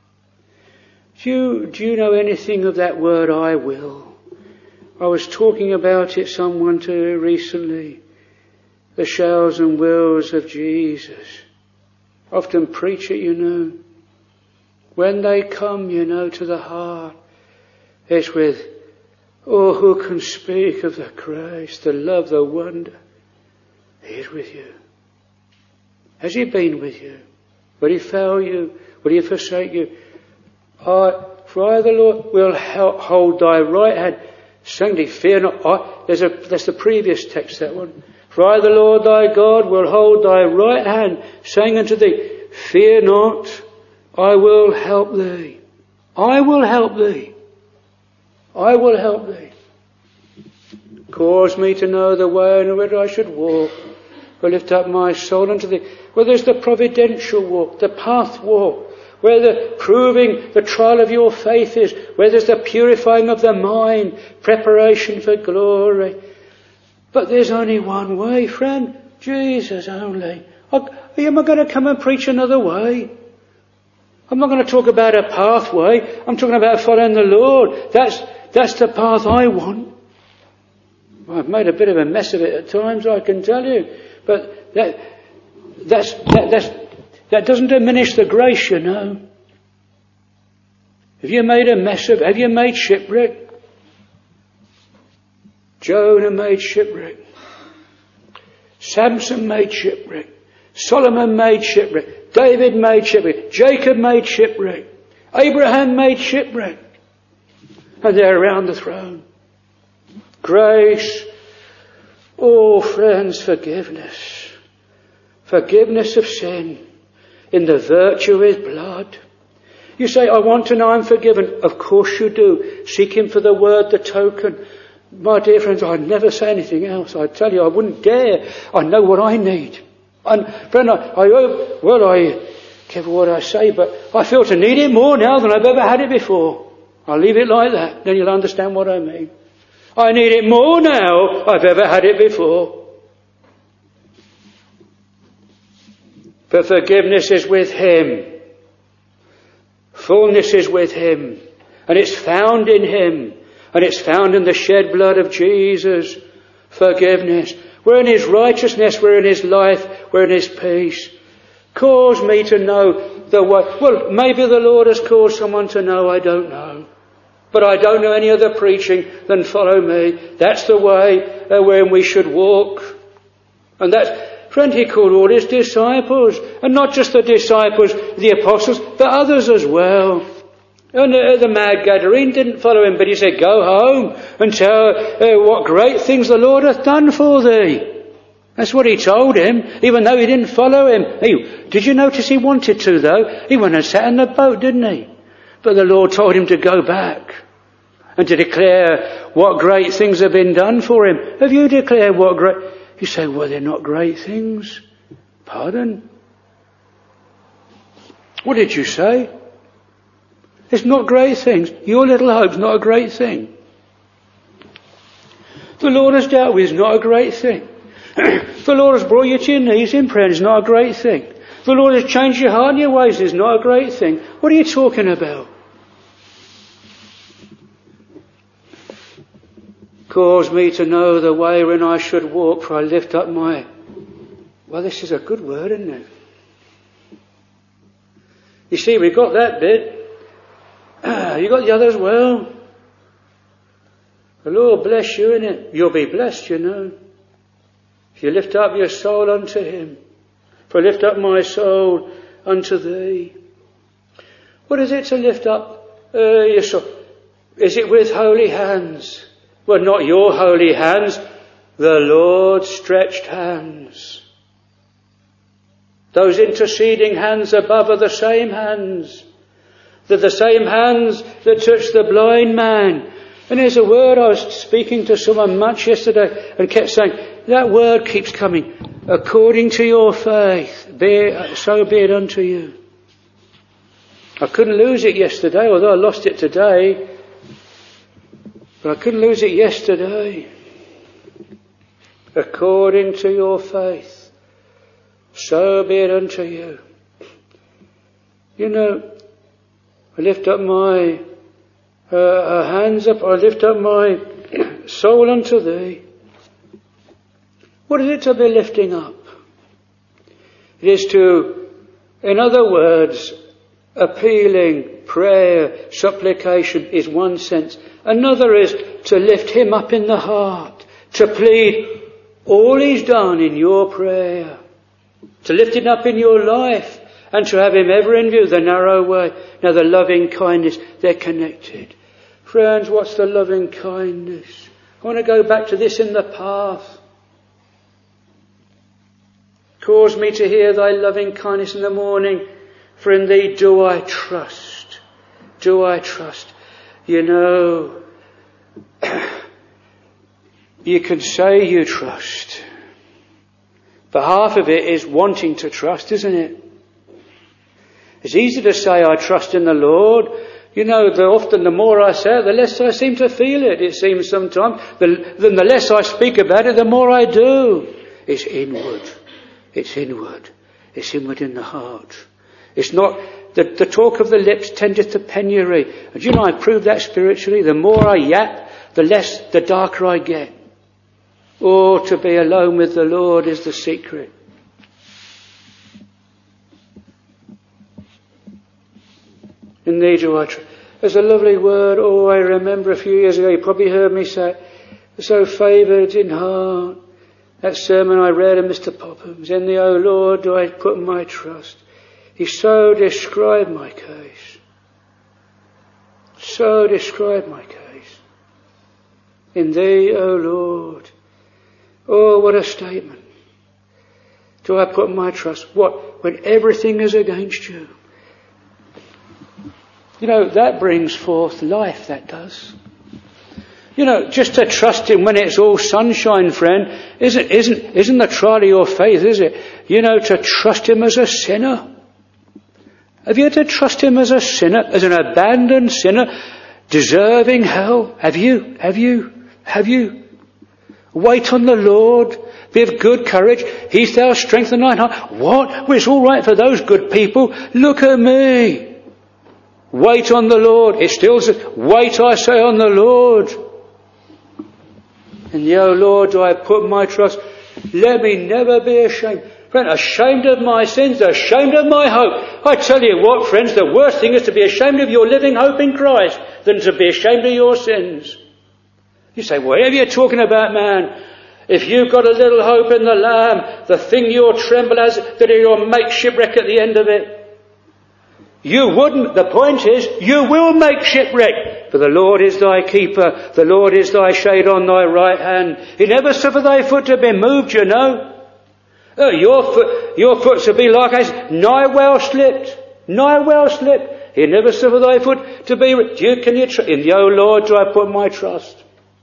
Do you know anything of that word, I will? I was talking about it someone to recently. The shalls and wills of Jesus. Often preach it, you know. When they come, you know, to the heart, it's with, oh, who can speak of the grace, the love, the wonder? He is with you. Has he been with you? Will he fail you? Will he forsake you? For I, the Lord, will hold thy right hand. Saying, fear not. That's the previous text, that one. For I, the Lord thy God, will hold thy right hand, saying unto thee, fear not, I will help thee. I will help thee. I will help thee. Cause me to know the way in which I should walk. Will lift up my soul unto thee. Well, there's the providential walk, the path walk, where the proving the trial of your faith is, where there's the purifying of the mind, preparation for glory. But there's only one way, friend. Jesus only. Am I going to come and preach another way? I'm not going to talk about a pathway. I'm talking about following the Lord. That's the path I want. I've made a bit of a mess of it at times, I can tell you. But that doesn't diminish the grace, you know. Have you made shipwreck? Jonah made shipwreck. Samson made shipwreck. Solomon made shipwreck. David made shipwreck. Jacob made shipwreck. Abraham made shipwreck. And they're around the throne. Grace. Oh, friends, forgiveness. Forgiveness of sin. In the virtue of his blood. You say, I want to know I'm forgiven. Of course you do. Seek him for the word, the token. My dear friends, I'd never say anything else. I tell you, I wouldn't dare. I know what I need. And friend, I careful what I say, but I feel to need it more now than I've ever had it before. I'll leave it like that, then you'll understand what I mean. I need it more now I've ever had it before. But forgiveness is with him. Fullness is with him. And it's found in him. And it's found in the shed blood of Jesus. Forgiveness. We're in his righteousness. We're in his life. We're in his peace. Cause me to know the way. Well, maybe the Lord has caused someone to know. I don't know. But I don't know any other preaching than follow me. That's the way wherein we should walk. And that's, friend, he called all his disciples. And not just the disciples, the apostles, but others as well. And the mad Gadarene didn't follow him, but he said, go home and tell what great things the Lord hath done for thee. That's what he told him, even though he didn't follow him. Did you notice he wanted to, though? He went and sat in the boat, didn't he? But the Lord told him to go back and to declare what great things have been done for him. Have you declared what great... You say, well, they're not great things. Pardon? What did you say? It's not great things. Your little hope's not a great thing. The Lord has dealt with is not a great thing. The Lord has brought you to your knees in prayer is not a great thing. The Lord has changed your heart and your ways is not a great thing. What are you talking about? Cause me to know the way when I should walk, for I lift up my... Well, this is a good word, isn't it? You see, we got that bit. You got the other as well. The Lord bless you in it. You'll be blessed, you know. If you lift up your soul unto him. For I lift up my soul unto thee. What is it to lift up your soul? Is it with holy hands? Well, not your holy hands. The Lord's stretched hands. Those interceding hands above are the same hands. They're the same hands that touched the blind man. And there's a word I was speaking to someone much yesterday and kept saying, that word keeps coming. according to your faith, so be it unto you. I couldn't lose it yesterday, although I lost it today. But I couldn't lose it yesterday. According to your faith, so be it unto you. You know, I lift up my hands up, I lift up my soul unto thee. What is it to be lifting up? It is to, in other words, appealing, prayer, supplication is one sense. Another is to lift him up in the heart, to plead all he's done in your prayer, to lift him up in your life, and to have him ever in view, the narrow way. Now the loving kindness, they're connected. Friends, what's the loving kindness? I want to go back to this in the path. Cause me to hear thy loving kindness in the morning, for in thee do I trust. Do I trust? You know, you can say you trust, but half of it is wanting to trust, isn't it? It's easy to say I trust in the Lord. You know, often the more I say it, the less I seem to feel it. It seems sometimes. Then the less I speak about it, the more I do. It's inward. It's inward. It's inward in the heart. It's not, the talk of the lips tendeth to penury. And you know, I prove that spiritually. The more I yap, the darker I get. Oh, to be alone with the Lord is the secret. In thee do I trust. There's a lovely word. Oh, I remember a few years ago, you probably heard me say, so favoured in heart. That sermon I read of Mr. Popham's, in thee, O Lord, do I put my trust. He so described my case. So described my case. In thee, O Lord. Oh, what a statement. Do I put my trust? What? When everything is against you. You know, that brings forth life, that does. You know, just to trust him when it's all sunshine, friend, isn't the trial of your faith, is it? You know, to trust him as a sinner. Have you had to trust him as a sinner, as an abandoned sinner, deserving hell? Have you? Wait on the Lord. Be of good courage. He's our strength and thine heart. What? Well, it's all right for those good people. Look at me. Wait on the Lord. It still says, wait, I say, on the Lord. In thee, O Lord, do I put my trust. Let me never be ashamed. Friend, ashamed of my sins, ashamed of my hope. I tell you what, friends, the worst thing is to be ashamed of your living hope in Christ than to be ashamed of your sins. You say, whatever you're talking about, man, if you've got a little hope in the Lamb, the thing you'll tremble as, that you'll make shipwreck at the end of it. You wouldn't. The point is, you will make shipwreck. For the Lord is thy keeper. The Lord is thy shade on thy right hand. He never suffer thy foot to be moved, you know. Oh, your foot to be like as nigh well slipped. Nigh well slipped. He never suffer thy foot to be... in the O Lord do I put my trust.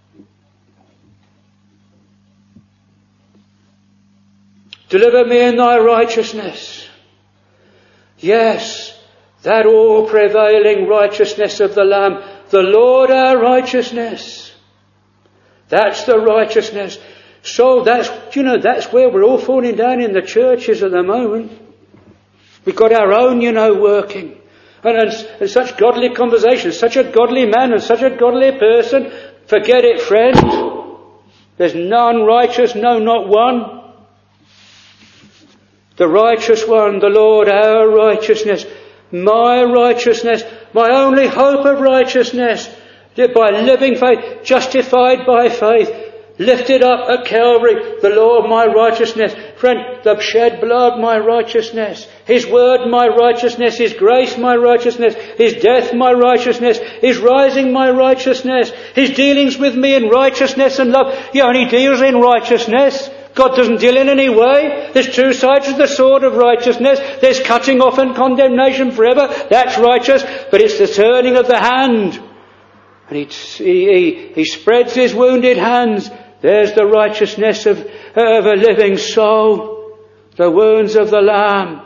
Deliver me in thy righteousness. Yes, that all-prevailing righteousness of the Lamb, the Lord our righteousness. That's the righteousness. So that's where we're all falling down in the churches at the moment. We've got our own, working. And such godly conversation, such a godly man and such a godly person. Forget it, friend. There's none righteous, no, not one. The righteous one, the Lord, our righteousness, my only hope of righteousness, by living faith, justified by faith, lifted up at Calvary, the Lord, my righteousness. Friend, the shed blood, my righteousness. His word, my righteousness. His grace, my righteousness. His death, my righteousness. His rising, my righteousness. His dealings with me in righteousness and love. He only deals in righteousness. God doesn't deal in any way. There's two sides of the sword of righteousness. There's cutting off and condemnation forever. That's righteous. But it's the turning of the hand. And he spreads his wounded hands There's the righteousness of a living soul. The wounds of the Lamb.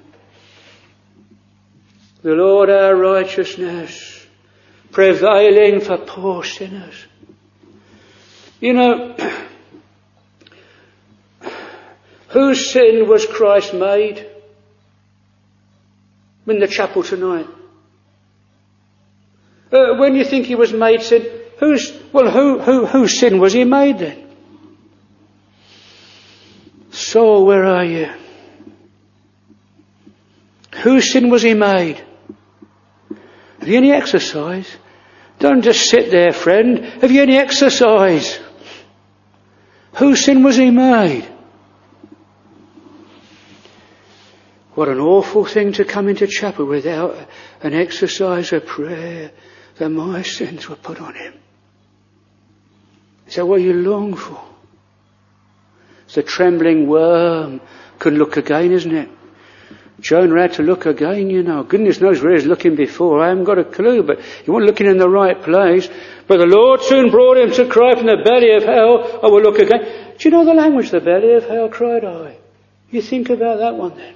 The Lord our righteousness, prevailing for poor sinners. You know, whose sin was Christ made? In the chapel tonight. When you think he was made sin, whose sin was he made then? Soul, where are you? Whose sin was he made? Have you any exercise? Don't just sit there, friend. Have you any exercise? Whose sin was he made? What an awful thing to come into chapel without an exercise of prayer that my sins were put on him. Is that what you long for? It's the trembling worm can look again, isn't it? Jonah had to look again, you know. Goodness knows where he's looking before. I haven't got a clue, but he wasn't looking in the right place. But the Lord soon brought him to cry from the belly of hell, I will look again. Do you know the language? The belly of hell cried I. You think about that one then.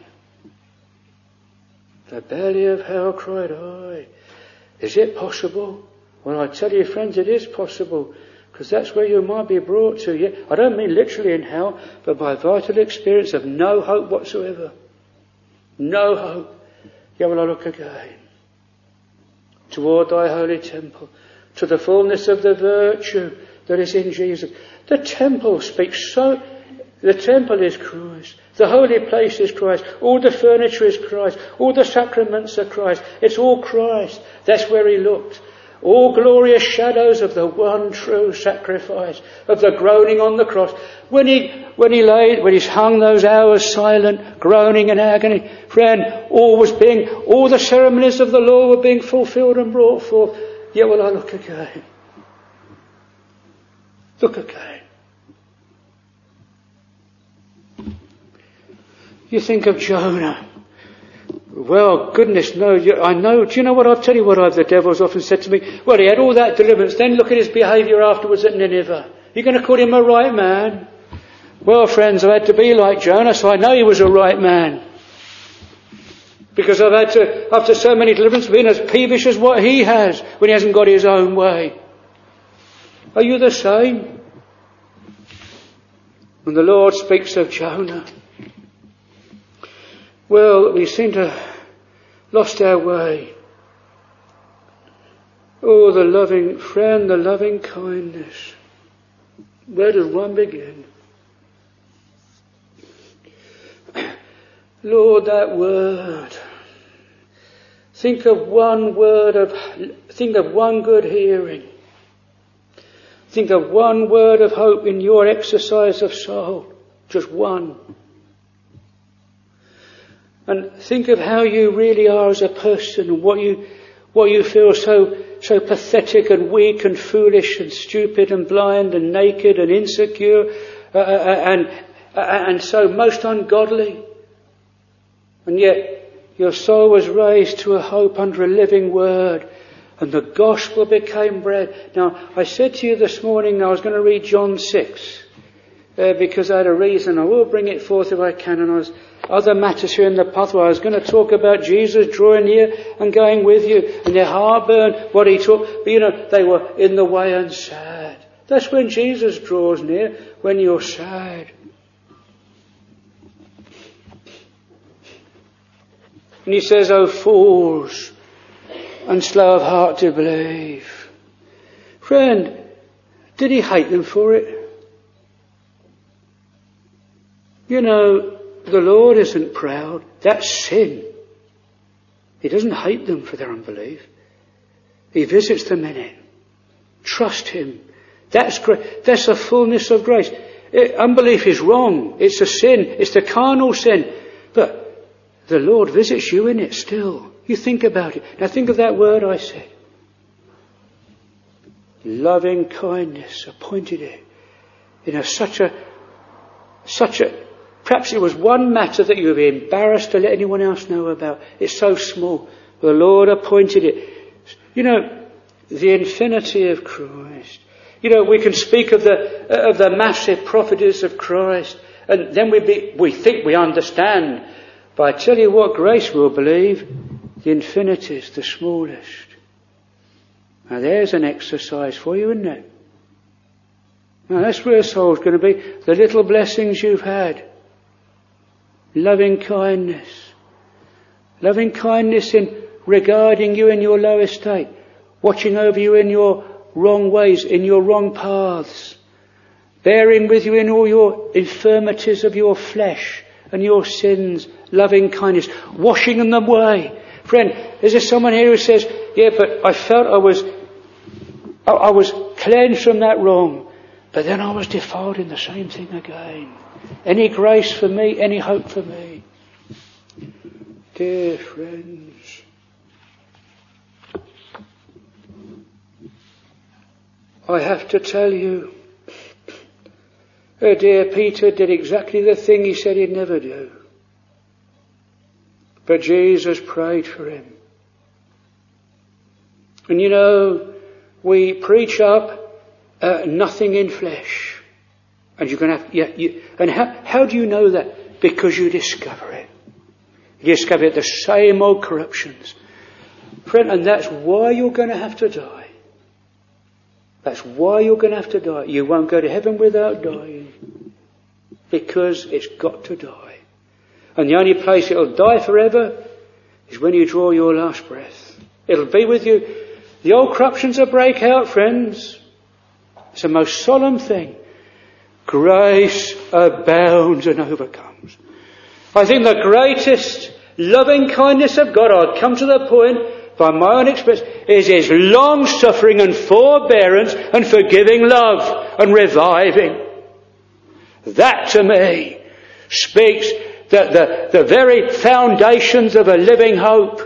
The belly of hell cried I. Is it possible? Well, I tell you, friends, it is possible. Because that's where you might be brought to. Yeah? I don't mean literally in hell, but by vital experience of no hope whatsoever. No hope. Yeah, will I look again toward thy holy temple, to the fullness of the virtue that is in Jesus. The temple speaks so. The temple is Christ. The holy place is Christ. All the furniture is Christ. All the sacraments are Christ. It's all Christ. That's where he looked. All glorious shadows of the one true sacrifice, of the groaning on the cross. When he's hung those hours silent, groaning in agony, friend, all the ceremonies of the law were being fulfilled and brought forth. Yet will I look again. Look again. You think of Jonah. Well, goodness, no, I know. Do you know what? I'll tell you what the devil's often said to me. Well, he had all that deliverance. Then look at his behaviour afterwards at Nineveh. You're going to call him a right man? Well, friends, I had to be like Jonah, so I know he was a right man. Because I've had to, after so many deliverances, been as peevish as what he has when he hasn't got his own way. Are you the same? When the Lord speaks of Jonah, well, we seem to have lost our way. Oh, the loving friend, the loving kindness. Where does one begin? Lord, that word. Think of one good hearing. Think of one word of hope in your exercise of soul. Just one. And think of how you really are as a person and what you feel so pathetic and weak and foolish and stupid and blind and naked and insecure and so most ungodly. And yet your soul was raised to a hope under a living word and the gospel became bread. Now, I said to you this morning I was going to read John 6 because I had a reason. I will bring it forth if I can, and other matters here in the pathway. I was going to talk about Jesus drawing near and going with you, and their heartburn, what he took. But they were in the way and sad. That's when Jesus draws near, when you're sad. And he says, "O fools, and slow of heart to believe." Friend, did he hate them for it? The Lord isn't proud. That's sin. He doesn't hate them for their unbelief. He visits them in it. Trust him. That's great. That's the fullness of grace. Unbelief is wrong. It's a sin. It's the carnal sin. But the Lord visits you in it still. You think about it. Now think of that word I said. Loving kindness appointed it in such a perhaps it was one matter that you would be embarrassed to let anyone else know about. It's so small. The Lord appointed it. The infinity of Christ. We can speak of the massive prophetess of Christ, and then we think we understand. But I tell you what, grace will believe the infinities, the smallest. Now there's an exercise for you, isn't it? Now that's where soul's going to be. The little blessings you've had. Loving kindness. Loving kindness in regarding you in your low estate. Watching over you in your wrong ways, in your wrong paths. Bearing with you in all your infirmities of your flesh and your sins. Loving kindness. Washing them away. Friend, is there someone here who says, yeah, but I felt I was cleansed from that wrong, but then I was defiled in the same thing again. Any grace for me? Any hope for me? Dear friends, I have to tell you, dear Peter did exactly the thing he said he'd never do. But Jesus prayed for him. And we preach up nothing in flesh. And you're going to have, and how do you know that? Because you discover it. You discover the same old corruptions. Friend, and that's why you're going to have to die. That's why you're going to have to die. You won't go to heaven without dying. Because it's got to die. And the only place it'll die forever is when you draw your last breath. It'll be with you. The old corruptions will break out, friends. It's the most solemn thing. Grace abounds and overcomes. I think the greatest loving kindness of God, I'll come to the point by my own experience, is His long suffering and forbearance and forgiving love and reviving. That to me speaks that the very foundations of a living hope.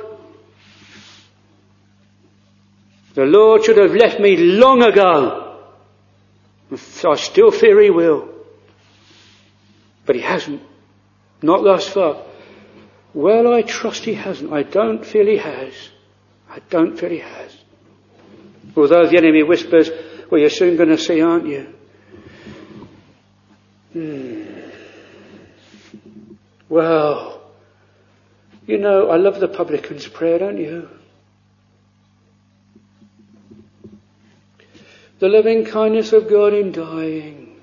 The Lord should have left me long ago. I still fear He will. But He hasn't. Not thus far. Well, I trust He hasn't. I don't feel He has. I don't feel He has. Although the enemy whispers, well, you're soon going to see, aren't you? Well, I love the publican's prayer, don't you? The loving kindness of God in dying.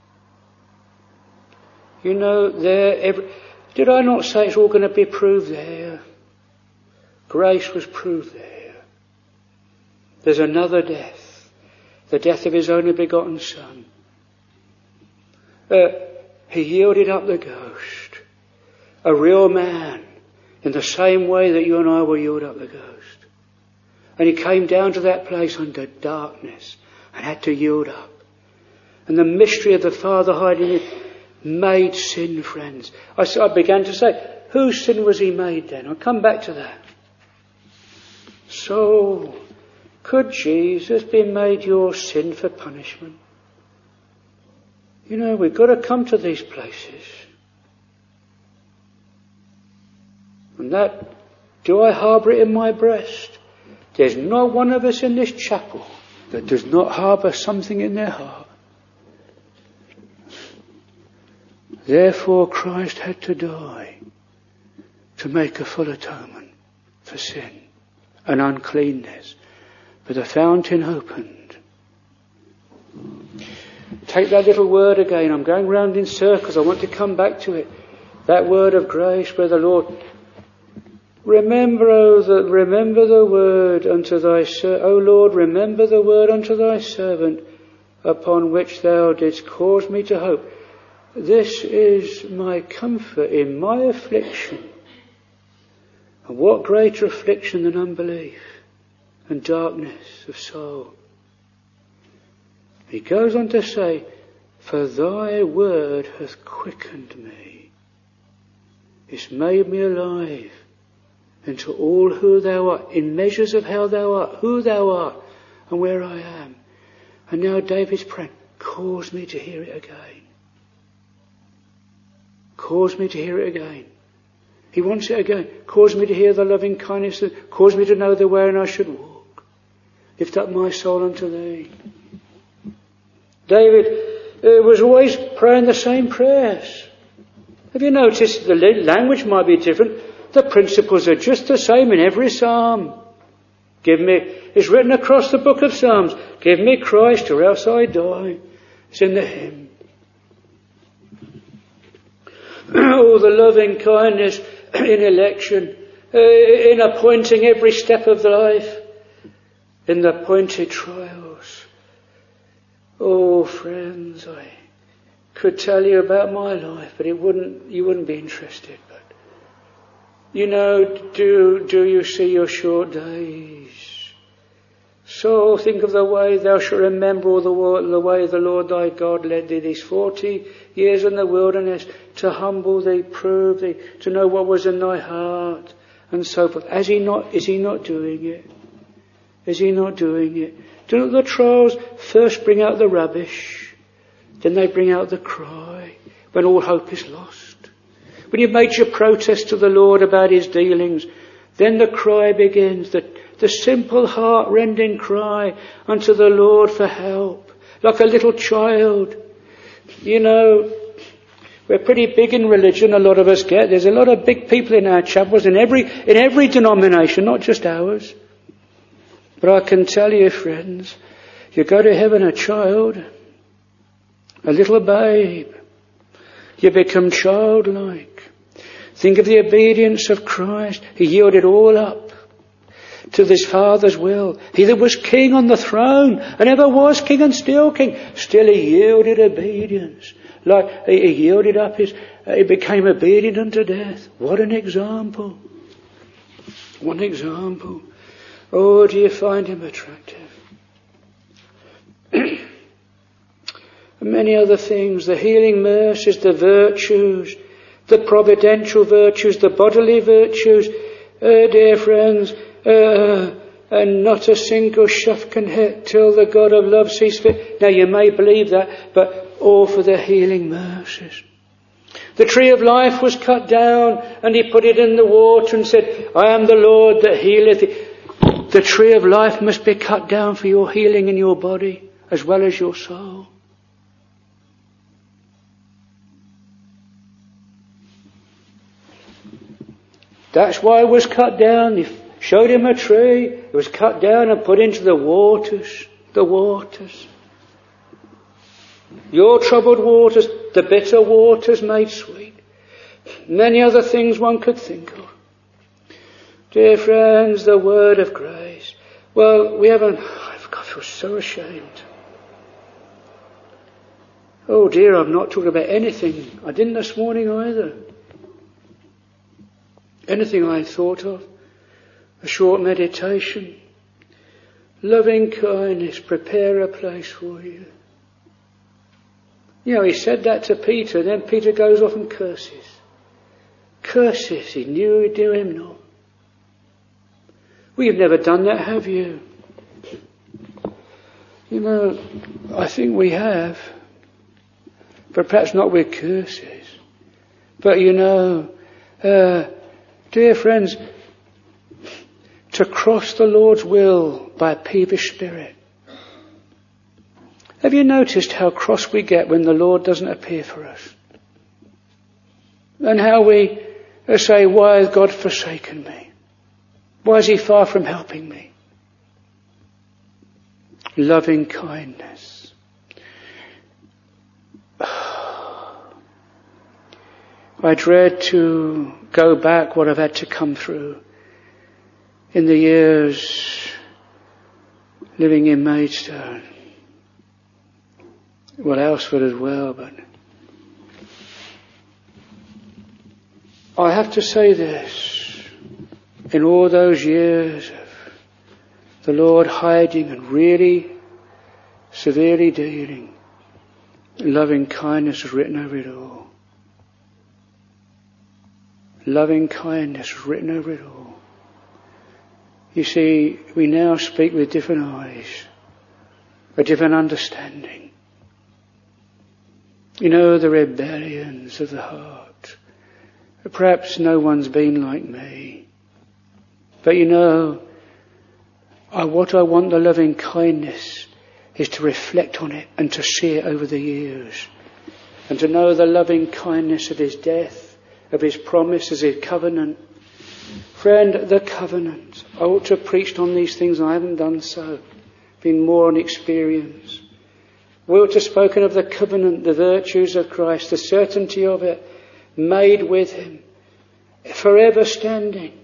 Did I not say it's all going to be proved there? Grace was proved there. There's another death. The death of His only begotten Son. He yielded up the ghost. A real man. In the same way that you and I will yield up the ghost. And He came down to that place under darkness. And had to yield up. And the mystery of the Father hiding it made sin, friends. I began to say, whose sin was He made then? I'll come back to that. So, could Jesus be made your sin for punishment? We've got to come to these places. And that, do I harbour it in my breast? There's not one of us in this chapel that does not harbour something in their heart. Therefore Christ had to die to make a full atonement for sin and uncleanness, for the fountain opened. Take that little word again. I'm going round in circles. I want to come back to it. That word of grace where the Lord, remember the word unto thy servant. O Lord, remember the word unto thy servant, upon which thou didst cause me to hope. This is my comfort in my affliction. And what greater affliction than unbelief and darkness of soul? He goes on to say, for thy word hath quickened me. It's made me alive into all who thou art, in measures of how thou art, who thou art, and where I am. And now David's praying, cause me to hear it again. Cause me to hear it again. He wants it again. Cause me to hear the loving kindness, cause me to know the way and I should walk. Lift up my soul unto thee. David was always praying the same prayers. Have you noticed the language might be different? The principles are just the same in every psalm. It's written across the book of Psalms. Give me Christ or else I die. It's in the hymn. Oh, the loving kindness in election, in appointing every step of life, in the appointed trials. Oh, friends, I could tell you about my life, but you wouldn't be interested. But do you see your short days? So think of the way thou shalt remember all the way the Lord thy God led thee these 40 years in the wilderness, to humble thee, prove thee, to know what was in thy heart, and so forth. Is he not doing it? Is he not doing it? Do not the trials first bring out the rubbish, then they bring out the cry, when all hope is lost? When you've made your protest to the Lord about his dealings, then the cry begins, the simple heart-rending cry unto the Lord for help, like a little child. We're pretty big in religion, a lot of us get. There's a lot of big people in our chapels, in every denomination, not just ours. But I can tell you, friends, you go to heaven a child, a little babe. You become childlike. Think of the obedience of Christ. He yielded all up to his Father's will. He that was king on the throne, and ever was king and still king, still he yielded obedience. Like he yielded up he became obedient unto death. What an example. What an example. Oh, do you find him attractive? Many other things, the healing mercies, the virtues, the providential virtues, the bodily virtues, dear friends, and not a single shaft can hit till the God of love sees fit. Now you may believe that, but all for the healing mercies. The tree of life was cut down, and he put it in the water and said, I am the Lord that healeth thee. The tree of life must be cut down for your healing in your body as well as your soul. That's why it was cut down. He showed him a tree. It was cut down and put into the waters. The waters. Your troubled waters, the bitter waters made sweet. Many other things one could think of. Dear friends, the word of grace. Well, I feel so ashamed. Oh dear, I'm not talking about anything. I didn't this morning either. Anything I thought of. A short meditation. Loving kindness, prepare a place for you. He said that to Peter, then Peter goes off and curses. Curses, he knew him not. Well, you've never done that, have you? I think we have. But perhaps not with curses. But dear friends, to cross the Lord's will by a peevish spirit. Have you noticed how cross we get when the Lord doesn't appear for us? And how we say, why has God forsaken me? Why is he far from helping me? Loving kindness. I dread to go back what I've had to come through in the years living in Maidstone. Well, Alresford as well, but I have to say this. In all those years of the Lord hiding and really severely dealing, loving kindness is written over it all. Loving kindness is written over it all. You see, we now speak with different eyes, a different understanding. The rebellions of the heart. Perhaps no one's been like me. But what I want the loving kindness is to reflect on it and to see it over the years. And to know the loving kindness of his death, of his promise, as his covenant. Friend, the covenant. I ought to have preached on these things and I haven't done so. Been more on experience. We ought to have spoken of the covenant, the virtues of Christ, the certainty of it, made with him, forever standing,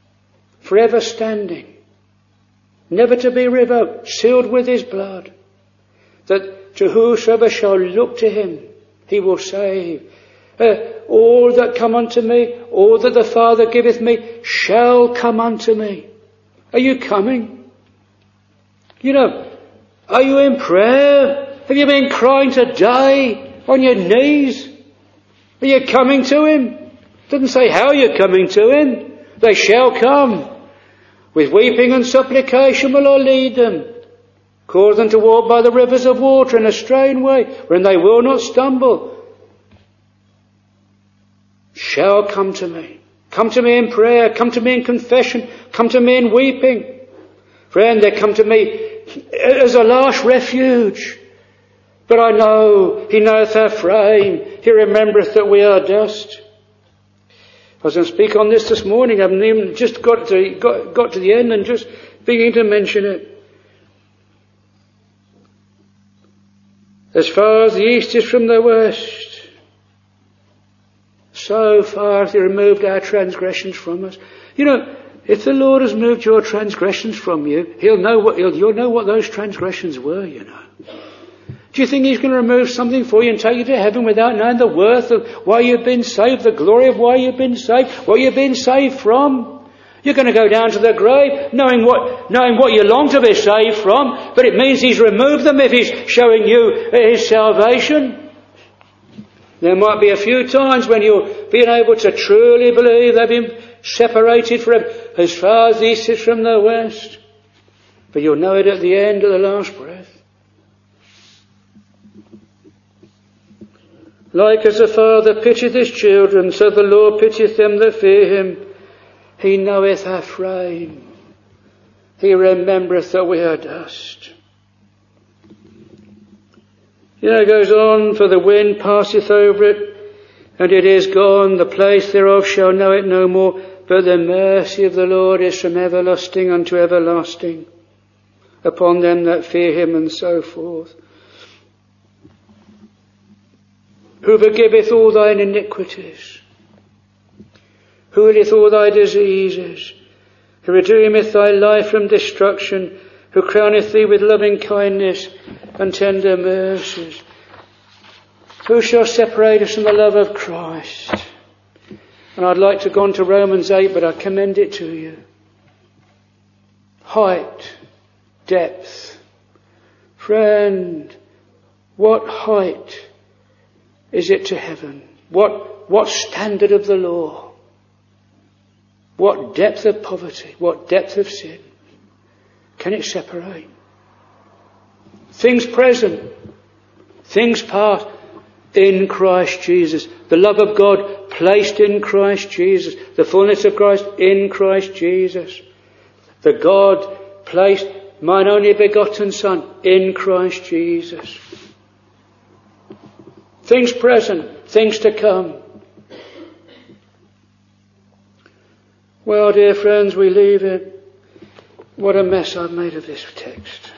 never to be revoked, sealed with his blood, that to whosoever shall look to him, he will save. All that come unto me, all that the Father giveth me, shall come unto me. Are you coming? Are you in prayer? Have you been crying today on your knees? Are you coming to him? Doesn't say how you're coming to him. They shall come. With weeping and supplication will I lead them. Cause them to walk by the rivers of water in a straight way, wherein they will not stumble. Shall come to me. Come to me in prayer. Come to me in confession. Come to me in weeping. Friend, they come to me as a last refuge. But I know he knoweth our frame. He remembereth that we are dust. I was going to speak on this morning. I haven't even just got to the end and just beginning to mention it. As far as the east is from the west, so far as he removed our transgressions from us. If the Lord has moved your transgressions from you, you'll know what those transgressions were, Do you think he's going to remove something for you and take you to heaven without knowing the worth of why you've been saved, the glory of why you've been saved, what you've been saved from? You're going to go down to the grave knowing what you long to be saved from, but it means he's removed them if he's showing you his salvation. There might be a few times when you'll be able to truly believe they've been separated from as far as the east is from the west. But you'll know it at the end of the last breath. Like as the Father pitieth his children, so the Lord pitieth them that fear him. He knoweth our frame. He remembereth that we are dust. It goes on, for the wind passeth over it, and it is gone. The place thereof shall know it no more. But the mercy of the Lord is from everlasting unto everlasting upon them that fear him, and so forth. Who forgiveth all thine iniquities, who healeth all thy diseases, who redeemeth thy life from destruction, who crowneth thee with loving kindness and tender mercies. Who shall separate us from the love of Christ? And I'd like to go on to Romans 8, but I commend it to you. Height, depth. Friend, what height is it to heaven? What standard of the law? What depth of poverty? What depth of sin? Can it separate? Things present, things past, in Christ Jesus. The love of God placed in Christ Jesus. The fullness of Christ in Christ Jesus. The God placed mine only begotten Son in Christ Jesus. Things present, things to come. Well, dear friends, we leave it. What a mess I've made of this text.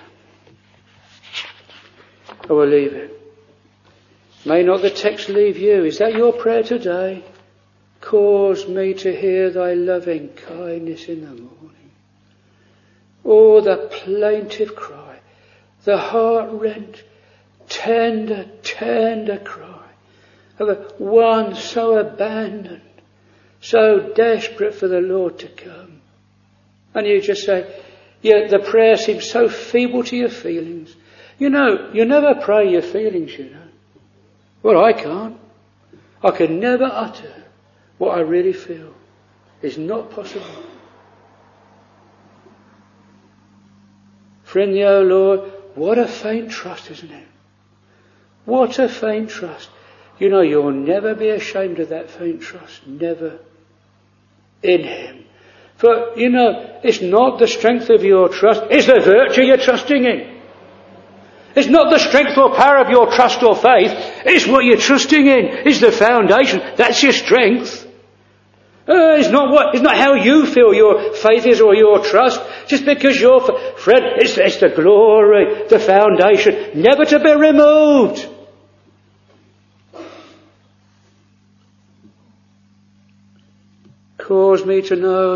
I will leave it. May not the text leave you. Is that your prayer today? Cause me to hear thy loving kindness in the morning. Oh, the plaintive cry, the heart-rent, tender, tender cry of one so abandoned, so desperate for the Lord to come. And you just say, yeah, the prayer seems so feeble to your feelings. You never pray your feelings, Well, I can't. I can never utter what I really feel. It's not possible. Friend, oh Lord, what a faint trust, isn't it? What a faint trust. You'll never be ashamed of that faint trust. Never. In him. For, it's not the strength of your trust. It's the virtue you're trusting in. It's not the strength or power of your trust or faith. It's what you're trusting in. It's the foundation. That's your strength. It's not how you feel your faith is or your trust. Just because you're friend, it's the glory, the foundation, never to be removed. Cause me to know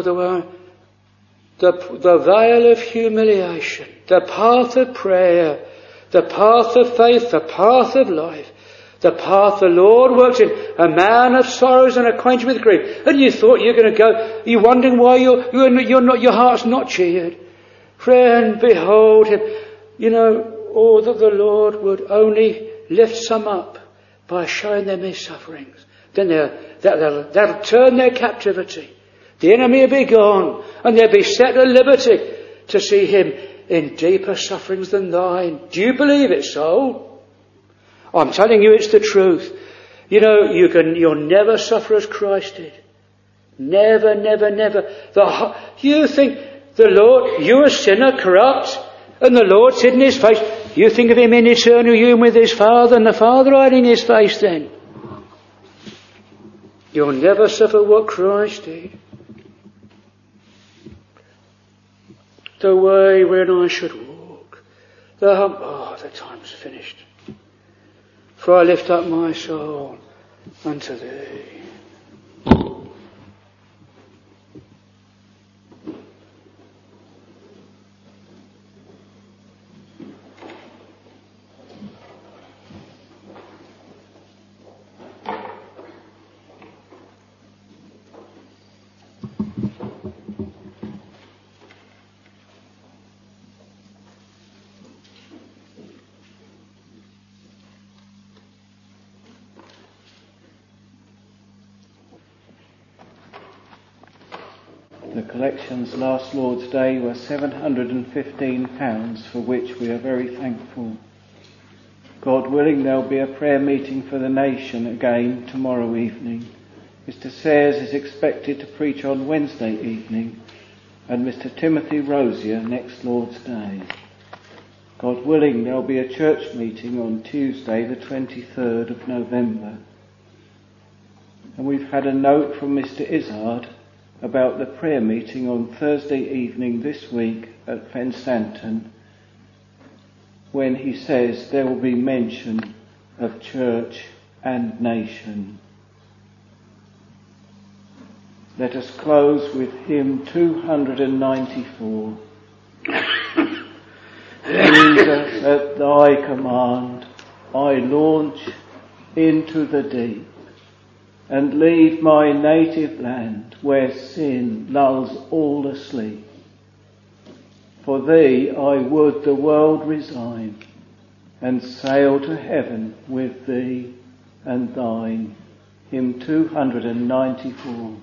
the veil of humiliation, the path of prayer, the path of faith, the path of life, the path the Lord worked in, a man of sorrows and acquainted with grief. And you thought you're going to go, you're wondering why your heart's not cheered. Friend, behold him. That the Lord would only lift some up by showing them his sufferings. Then that'll turn their captivity. The enemy will be gone, and they'll be set at liberty to see him in deeper sufferings than thine. Do you believe it, soul? I'm telling you, it's the truth. You'll never suffer as Christ did. Never, never, never. You think the Lord, you're a sinner, corrupt, and the Lord's hidden his face. You think of him in eternal union with his Father, and the Father hiding his face then. You'll never suffer what Christ did. The way wherein I should walk. The time's finished. For I lift up my soul unto thee. The collections last Lord's Day were £715, for which we are very thankful. God willing, there'll be a prayer meeting for the nation again tomorrow evening. Mr. Sayers is expected to preach on Wednesday evening, and Mr. Timothy Rosier next Lord's Day. God willing, there'll be a church meeting on Tuesday the 23rd of November. And we've had a note from Mr. Izzard about the prayer meeting on Thursday evening this week at Fenstanton, when he says there will be mention of church and nation. Let us close with hymn 294. Jesus, at thy command, I launch into the deep, and leave my native land where sin lulls all asleep. For thee I would the world resign, and sail to heaven with thee and thine. Hymn 294.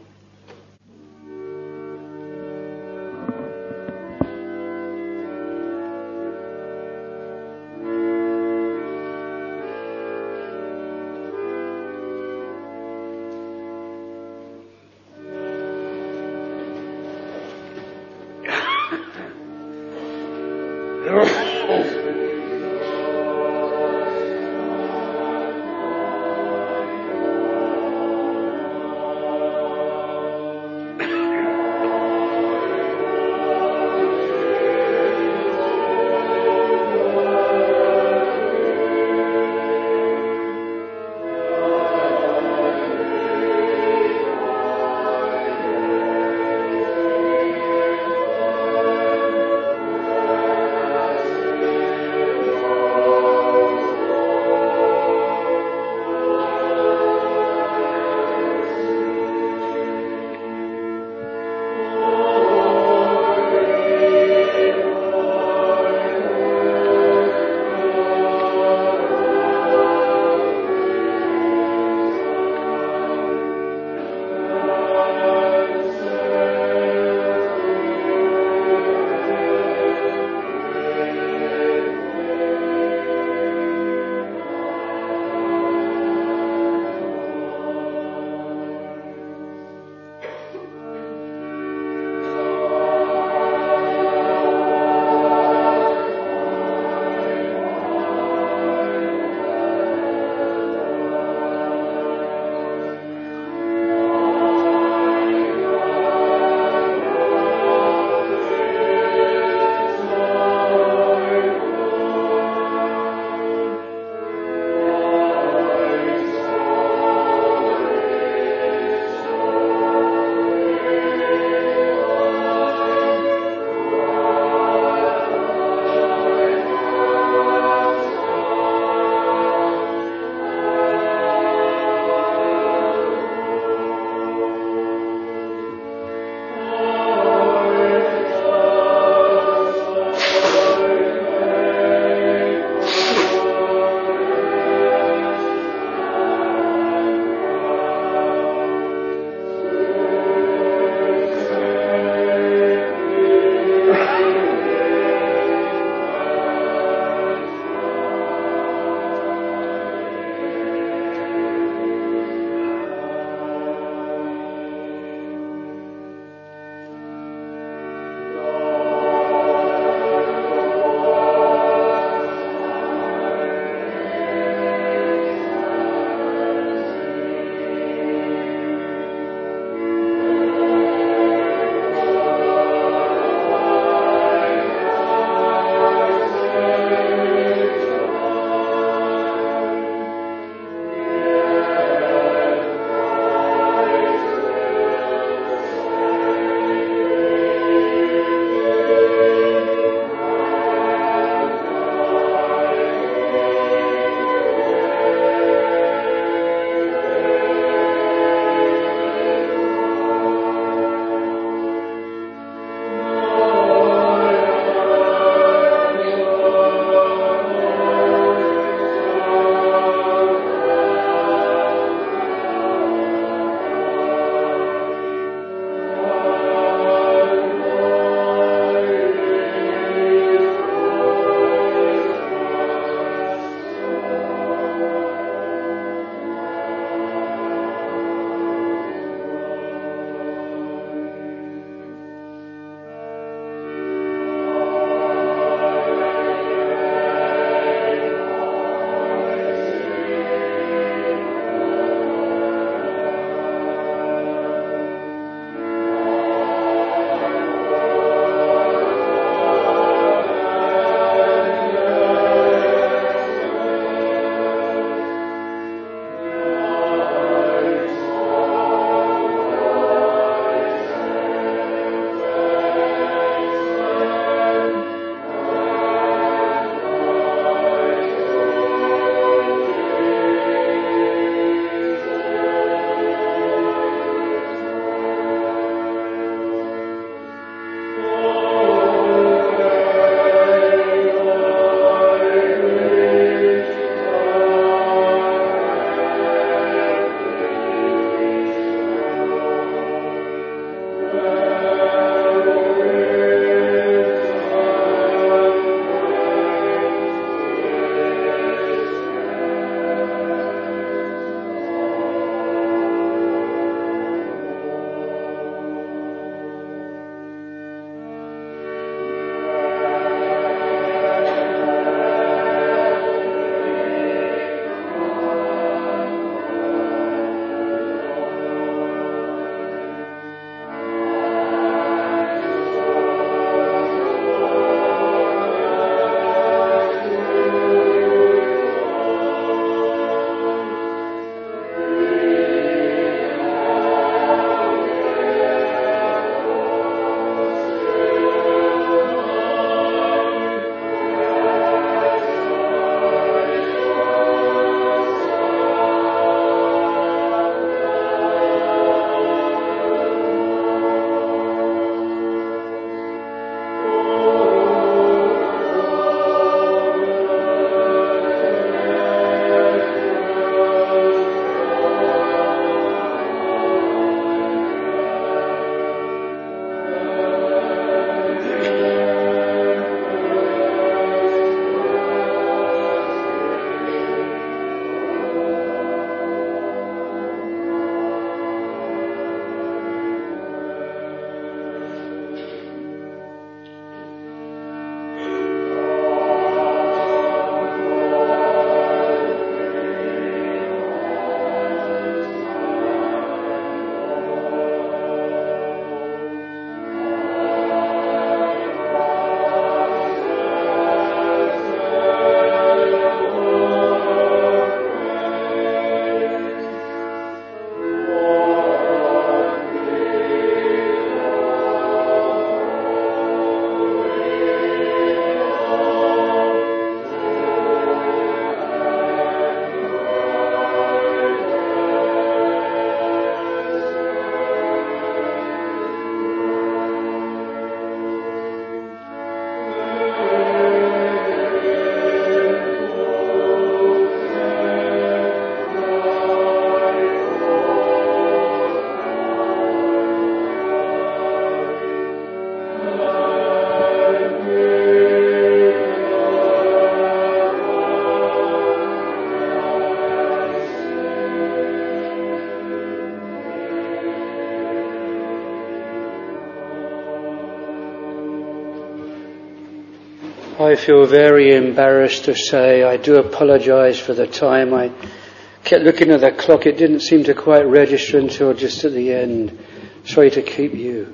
I feel very embarrassed to say I do apologise for the time. I kept looking at the clock. It didn't seem to quite register until just at the end. Sorry to keep you.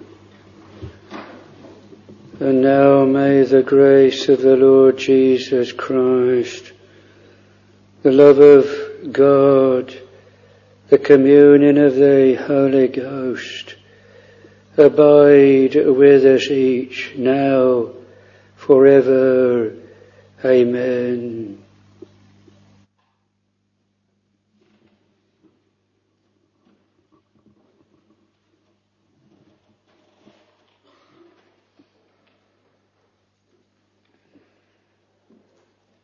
And now may the grace of the Lord Jesus Christ, the love of God, the communion of the Holy Ghost, abide with us each now, forever. Amen.